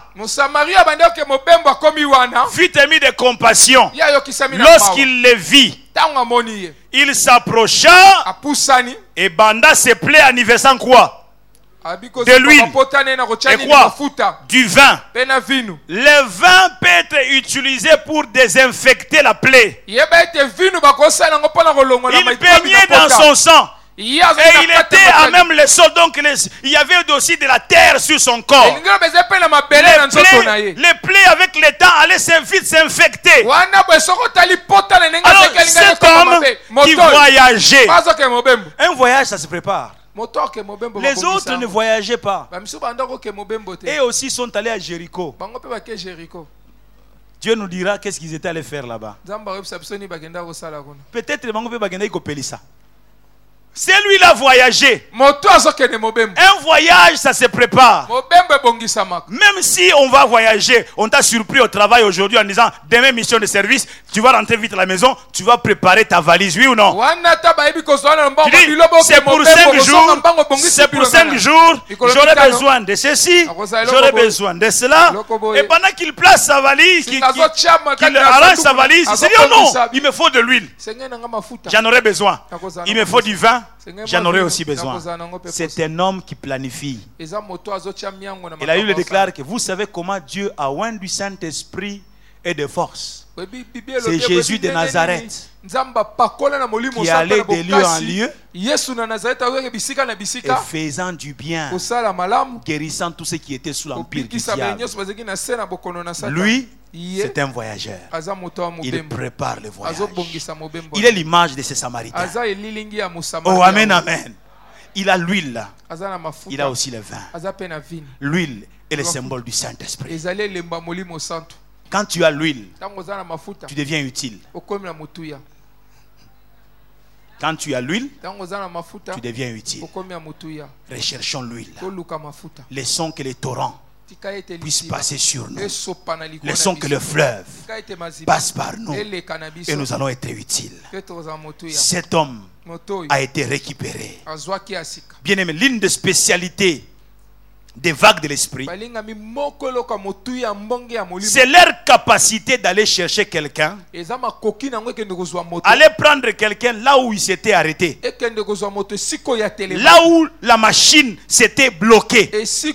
fut émis de compassion. Lorsqu'il les vit, il s'approcha et banda ses plaies en y versant quoi? De l'huile et quoi? Du vin. Le vin peut être utilisé pour désinfecter la plaie. Il baignait dans son sang. Et il était à même le sol, donc les, il y avait aussi de la terre sur son corps. Les plaies, les plaies avec le temps allaient vite s'infecter. Alors cet homme qui voyageait, un voyage ça se prépare. Les autres ne voyageaient pas. Et aussi sont allés à Jéricho. Dieu nous dira qu'est-ce qu'ils étaient allés faire là-bas. Peut-être que ça. C'est lui là voyager. Un voyage, ça se prépare. Même si on va voyager, on t'a surpris au travail aujourd'hui en disant demain mission de service, tu vas rentrer vite à la maison, tu vas préparer ta valise, oui ou non? Tu dis, c'est pour cinq jours, c'est pour cinq jours, j'aurai besoin de ceci, j'aurai besoin de cela. Et pendant qu'il place sa valise, qu'il qu'il arrange sa valise, il se dit oh non, il me faut de l'huile. J'en aurai besoin. Il me faut du vin. J'en aurais aussi besoin. C'est un homme qui planifie. Et la Bible déclare que vous savez comment Dieu a oint du Saint-Esprit et de force. C'est Jésus de Nazareth qui allait de lieu en lieu et faisant du bien, guérissant tous ceux qui étaient sous l'empire du diable. Lui, c'est un voyageur. Il prépare le voyage. Il est l'image de ces Samaritains. Oh, amen, amen. Il a l'huile. Il a aussi le vin. L'huile est le symbole du Saint-Esprit. Quand tu as l'huile, tu deviens utile. Quand tu as l'huile, tu deviens utile. Recherchons l'huile. Laissons que les torrents puissent passer sur nous. Laissons que le fleuve passe par nous et nous allons être utiles. Cet homme a été récupéré. Bien aimé, l'une des spécialités des vagues de l'esprit, c'est leur capacité d'aller chercher quelqu'un, aller prendre quelqu'un là où il s'était arrêté, là où la machine s'était bloquée.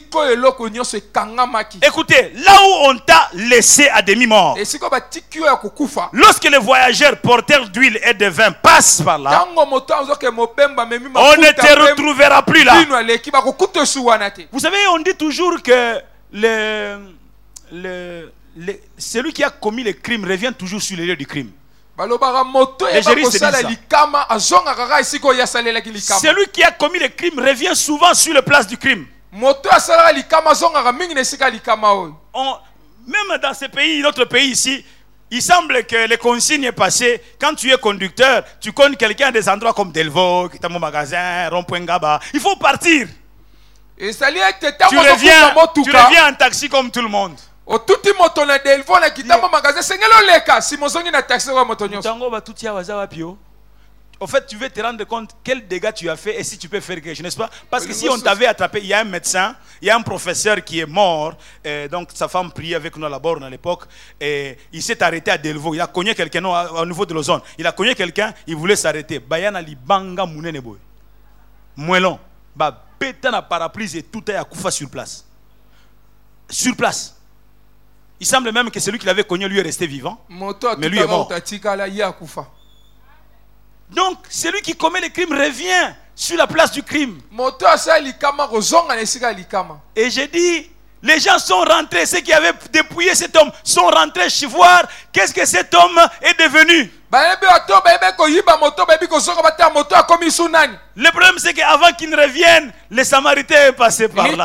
Écoutez, là où on t'a laissé à demi-mort, lorsque les voyageurs porteurs d'huile et de vin passent par là, on ne te retrouvera plus là. Vous savez, on dit toujours que le, le, le, celui qui a commis le crime revient toujours sur le lieu du crime. Les juristes disent ça. Celui qui a commis le crime revient souvent sur la place du crime. On, même dans ce pays, notre pays ici, il semble que les consignes est passées. Quand tu es conducteur, tu connais quelqu'un à des endroits comme Delvaux, qui est mon magasin, Rond-Point Gaba. Il faut partir. Tu reviens, tu reviens en taxi comme tout le monde. Au fait, tu veux te rendre compte quel dégât tu as fait et si tu peux faire quelque chose, n'est-ce pas? Parce que si on t'avait attrapé, il y a un médecin, il y a un professeur qui est mort, et donc sa femme priait avec nous à la borne à l'époque, et il s'est arrêté à Delvaux, il a cogné quelqu'un au niveau de l'ozone, il a cogné quelqu'un, il voulait s'arrêter. Bayana libanga mounene boy. Moellon, ba beta na parapluie et tout est à Koufa sur place. Sur place. Il semble même que celui qui l'avait cogné lui est resté vivant, mais lui est mort. Donc, celui qui commet le crime revient sur la place du crime. Et j'ai dit, les gens sont rentrés, ceux qui avaient dépouillé cet homme sont rentrés chez voir qu'est-ce que cet homme est devenu. Le problème c'est qu'avant qu'il ne revienne, les Samaritains est passé par là.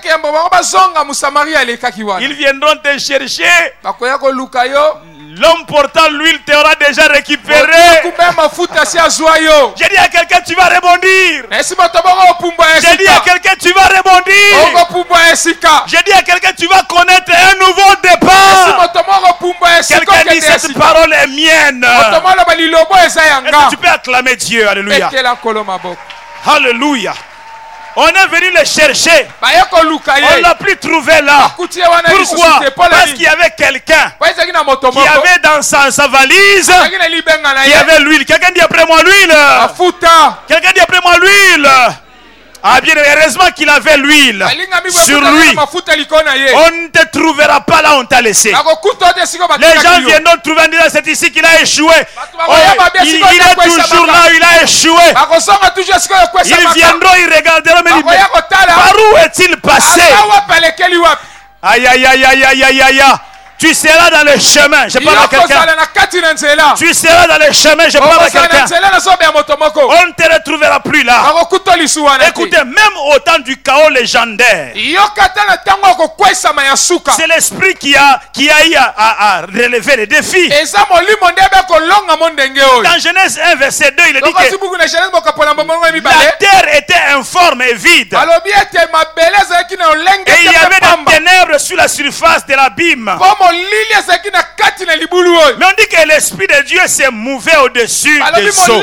Ils viendront te chercher. L'homme portant l'huile t'aura déjà récupéré. J'ai dit à quelqu'un, tu vas rebondir. J'ai dit à quelqu'un, tu vas rebondir. J'ai dit à quelqu'un, tu vas connaître un nouveau départ. Quelqu'un dit, cette parole est mienne. Est-ce que tu peux acclamer Dieu? Alléluia. Alléluia. On est venu le chercher. On ne l'a plus trouvé là. Pourquoi? Parce qu'il y avait quelqu'un qui avait dans sa, sa valise, qui avait l'huile. Quelqu'un dit après moi l'huile. Quelqu'un dit après moi l'huile. Ah bien, heureusement qu'il avait l'huile sur lui. On ne te trouvera pas là, on t'a laissé. Les gens viendront trouver en disant c'est ici qu'il a échoué. Oh, il, il est toujours là, il a échoué. Ils viendront, ils regarderont, mais par où est-il passé? Aïe aïe aïe aïe aïe aïe aïe. Tu seras dans le chemin, je parle à quelqu'un. Tu seras dans le chemin, je parle à quelqu'un. On ne te retrouvera plus là. Écoutez, même au temps du chaos légendaire, c'est l'esprit qui a, qui a eu à, à, à relever les défis. Dans Genèse un, verset deux, il est dit que la terre était informe et vide. Et il y avait des ténèbres sur la surface de l'abîme. Mais on dit que l'Esprit de Dieu s'est mouvé au-dessus des eaux.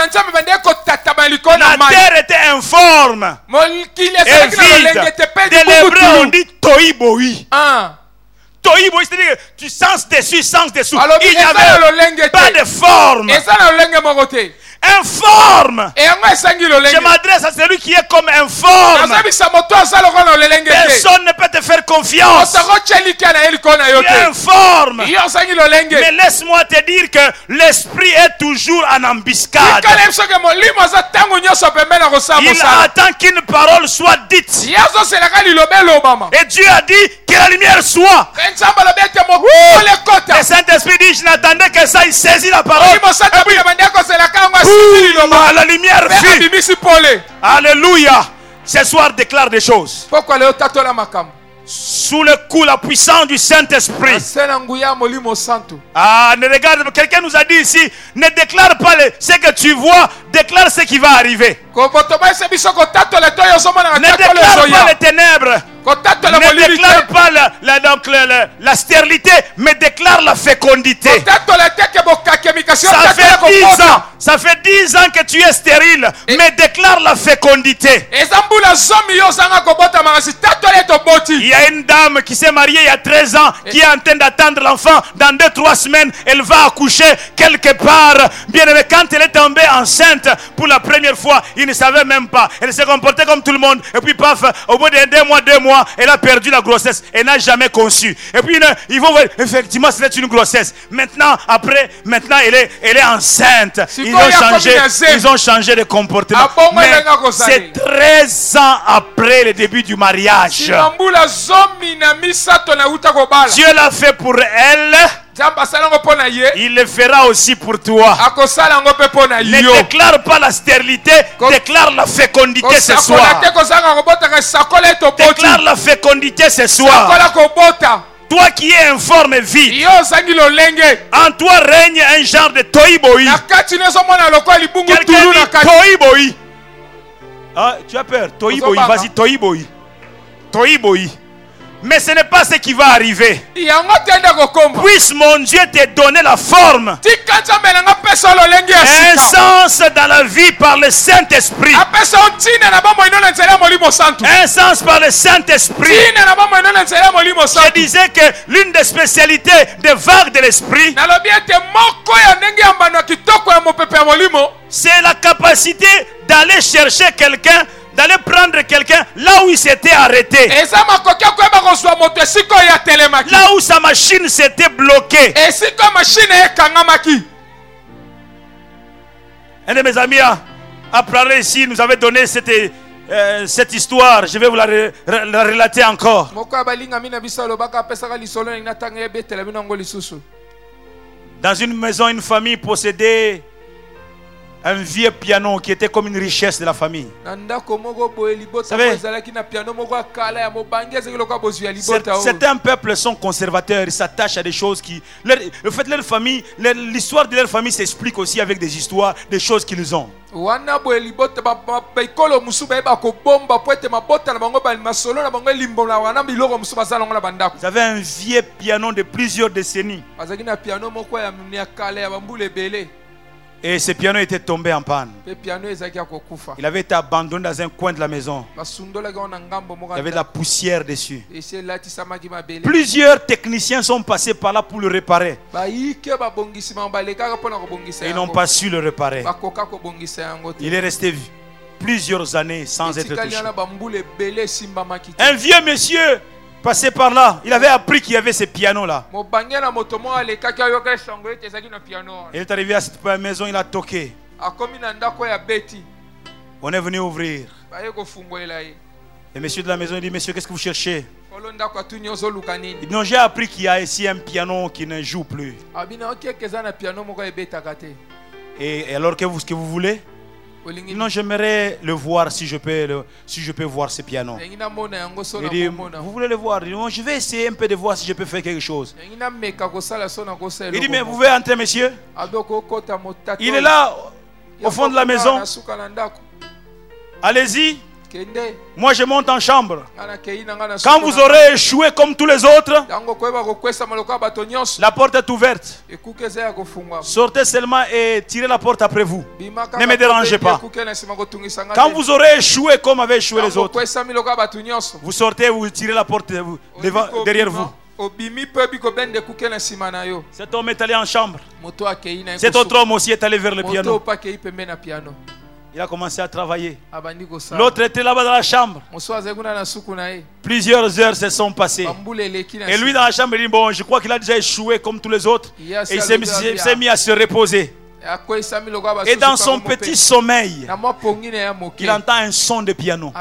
La terre était informe et vide. De l'hébreu on dit toïboï. Toïboï, c'est-à-dire que tu sens dessus, sens dessous. Il n'y avait pas de forme. Informe. Je m'adresse à celui qui est comme informe. Personne ne peut te faire confiance. Tu es informe. Mais laisse-moi te dire que l'esprit est toujours en embuscade. Il attend qu'une parole soit dite. Et Dieu a dit que la lumière soit. Le Saint-Esprit dit, je n'attendais que ça, il saisit la parole. Boum, la lumière vit. Alléluia. Ce soir déclare des choses. Sous le coup, la puissance du Saint-Esprit. Ah, ne regarde, quelqu'un nous a dit ici, ne déclare pas le, ce que tu vois, déclare ce qui va arriver. Ne déclare pas les ténèbres. Ne déclare pas la, la, donc, la, la, la stérilité, mais déclare la fécondité. Ça fait dix ans, ça fait dix ans que tu es stérile, mais déclare la fécondité. Il y a une dame qui s'est mariée il y a treize ans, qui est en train d'attendre l'enfant. Dans deux trois semaines, elle va accoucher quelque part. Bien aimé, quand elle est tombée enceinte pour la première fois, il ne savait même pas. Elle s'est comportée comme tout le monde. Et puis paf, au bout de deux mois, deux mois, elle a perdu la grossesse. Elle n'a jamais conçu. Et puis ils vont voir, effectivement, c'était une grossesse. Maintenant, après, maintenant, elle est, elle est enceinte. Ils ont changé, ils ont changé de comportement. Mais c'est treize ans après le début du mariage. Dieu l'a fait pour elle. Il le fera aussi pour toi. Ne déclare pas la stérilité, déclare la fécondité ce soir. Déclare la fécondité ce soir. Toi qui es informe et vide, en toi règne un genre de toïboï. Quelqu'un dit toïboï. Ah, tu as peur? Toïboï, vas-y, toïboï. Toïboï. Mais ce n'est pas ce qui va arriver. Puisse mon Dieu te donner la forme, un sens dans la vie par le Saint-Esprit, un sens par le Saint-Esprit. Je disais que l'une des spécialités des vagues de l'Esprit, c'est la capacité d'aller chercher quelqu'un, d'aller prendre quelqu'un là où il s'était arrêté, là où sa machine s'était bloquée. Un de mes amis a, a parlé ici, nous avait donné cette, euh, cette histoire. Je vais vous la, re, la relater encore. Dans une maison, une famille possédait un vieux piano qui était comme une richesse de la famille. Vous savez, certains peuples sont conservateurs, ils s'attachent à des choses qui... Leur, le fait de leur famille, leur, l'histoire de leur famille s'explique aussi avec des histoires, des choses qu'ils ont. Vous avez un vieux piano de plusieurs décennies. Et ce piano était tombé en panne. Il avait été abandonné dans un coin de la maison. Il y avait de la poussière dessus. Plusieurs techniciens sont passés par là pour le réparer. Et ils n'ont pas su le réparer. Il est resté plusieurs années sans être touché. Un vieux monsieur passé par là, il avait appris qu'il y avait ce piano là. Il est arrivé à cette maison, il a toqué. On est venu ouvrir. Le monsieur de la maison dit: monsieur, qu'est-ce que vous cherchez? Il dit: non, j'ai appris qu'il y a ici un piano qui ne joue plus. Et alors que vous, ce que vous voulez? Non, j'aimerais le voir si je peux, le, si je peux voir ce piano. Il dit: vous voulez le voir? Il dit: non, je vais essayer un peu de voir si je peux faire quelque chose. Il dit: mais vous pouvez entrer, monsieur? Il est là, au fond de la maison. Allez-y. Moi je monte en chambre. Quand vous aurez échoué comme tous les autres, la porte est ouverte. Sortez seulement et tirez la porte après vous. Ne me dérangez pas. Quand vous aurez échoué comme avaient échoué les autres, vous sortez, vous tirez la porte devant, derrière vous. Cet homme est allé en chambre. Cet autre homme aussi est allé vers le piano. Il a commencé à travailler. L'autre était là-bas dans la chambre. Plusieurs heures se sont passées. Et lui dans la chambre, il dit: bon, je crois qu'il a déjà échoué comme tous les autres. Et il s'est mis, s'est mis à se reposer. Et dans son petit sommeil, il entend un son de piano.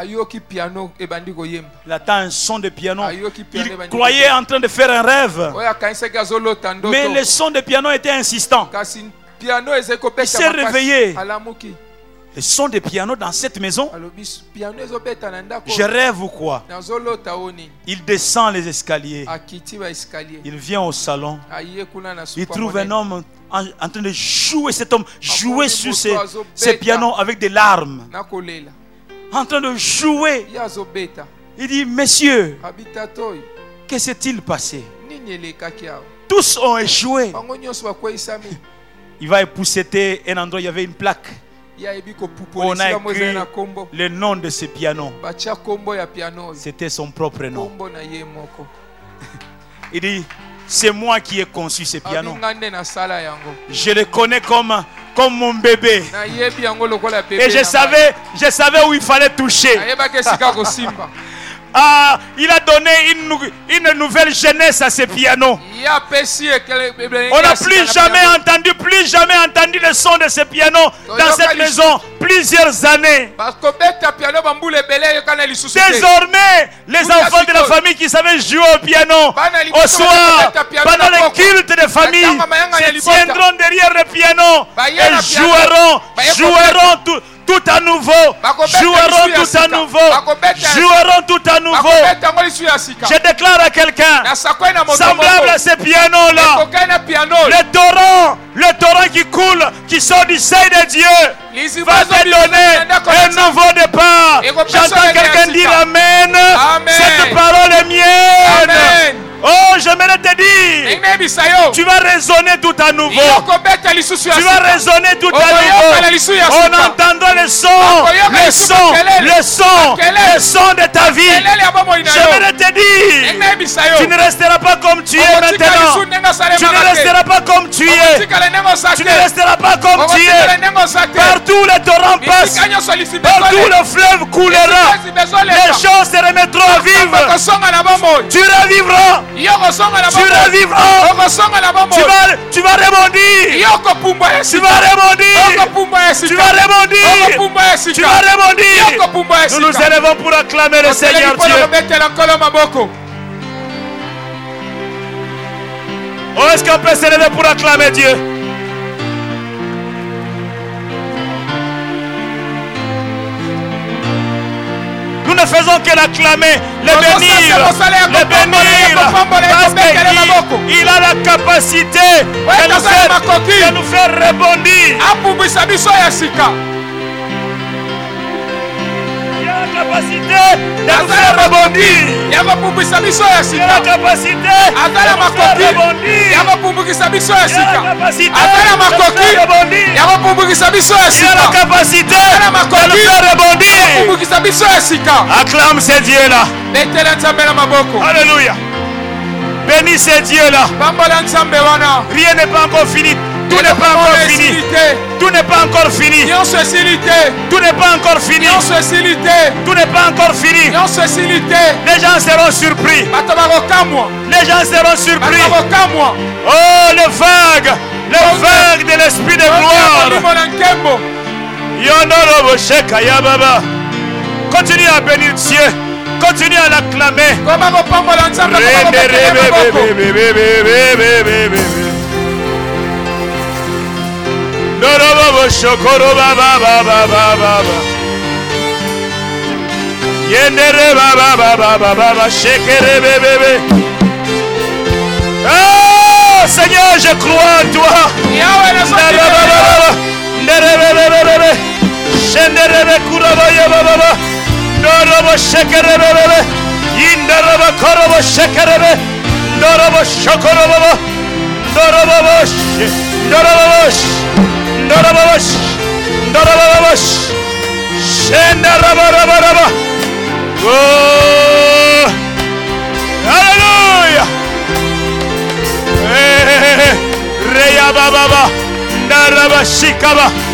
Il entend un son de piano. Il croyait en train de faire un rêve. Mais le son de piano était insistant. Il s'est réveillé. Le son de piano dans cette maison. Je rêve ou quoi? Il descend les escaliers. Il vient au salon. Il trouve un homme en, en train de jouer, cet homme jouer sur ce, ce piano avec des larmes. En train de jouer. Il dit: monsieur, que s'est-il passé? Tous ont échoué. Il va épousseter un endroit, il y avait une plaque. On a écrit le nom de ce piano. C'était son propre nom. Il dit: c'est moi qui ai conçu ce piano. Je le connais comme, comme mon bébé. Et je savais, je savais où il fallait toucher. Ah, il a donné une, une nouvelle jeunesse à ce piano. On n'a plus jamais entendu, plus jamais entendu le son de ce piano dans cette maison. Plusieurs années. Désormais, les enfants de la famille qui savaient jouer au piano au soir, pendant les cultes de famille, se tiendront derrière le piano et joueront, joueront tout. Tout à nouveau, joueront tout à nouveau, joueront tout à nouveau. Je déclare à quelqu'un, semblable à ce piano-là, le torrent, le torrent qui coule, qui sort du sein de Dieu, va te donner un nouveau départ. J'entends quelqu'un dire Amen. Cette parole est mienne. dire. Tu vas raisonner tout à nouveau. Tu vas raisonner tout à nouveau. En entendant le son, le son, le son, le son de ta vie. Je vais te dire, tu ne resteras pas comme tu es maintenant. Tu ne resteras pas comme tu es. Tu ne resteras pas comme tu es. Partout les torrents passent. Partout le fleuve coulera. Les choses se remettront à vivre. Tu revivras. Tu revivras. Tu vas, tu vas rebondir. Tu vas rebondir. Tu vas rebondir. Tu vas rebondir. Nous nous élevons pour acclamer le Seigneur Dieu. Oh, est-ce qu'on peut s'élever pour acclamer Dieu? Nous ne faisons que l'acclamer, le bénir, le bénir, parce qu'il il a la capacité de nous faire, de nous faire rebondir. Il a la capacité de nous faire rebondir. Il a la capacité de nous faire rebondir. Il a la capacité de nous faire rebondir. Il a la capacité de nous faire rebondir. Acclame ces dieux-là. Alléluia. Bénis ces dieux-là. Rien n'est pas encore fini. Tout n'est pas encore fini. Tout n'est pas encore fini. Tout n'est pas encore fini. Tout n'est pas encore fini. Les gens seront surpris. Les gens seront surpris. Oh, le vague. Le vague de l'esprit de gloire. Yonoro Sheka Yababa. Continue à bénir Dieu. Continue à l'acclamer. Norobo shokoro baba baba baba. Yendere baba baba baba shekere bébé. Oh Seigneur, je crois en toi. Shendere kuraba yababa. Norobo shekere bébé. Yindere korobo shekere bébé. Norobo shokoro baba. Norobo sh. Norobo sh. Norobosh, Norobosh, Shendarabarabara. Oh, Hallelujah. Reya Baba, Narabashikaba.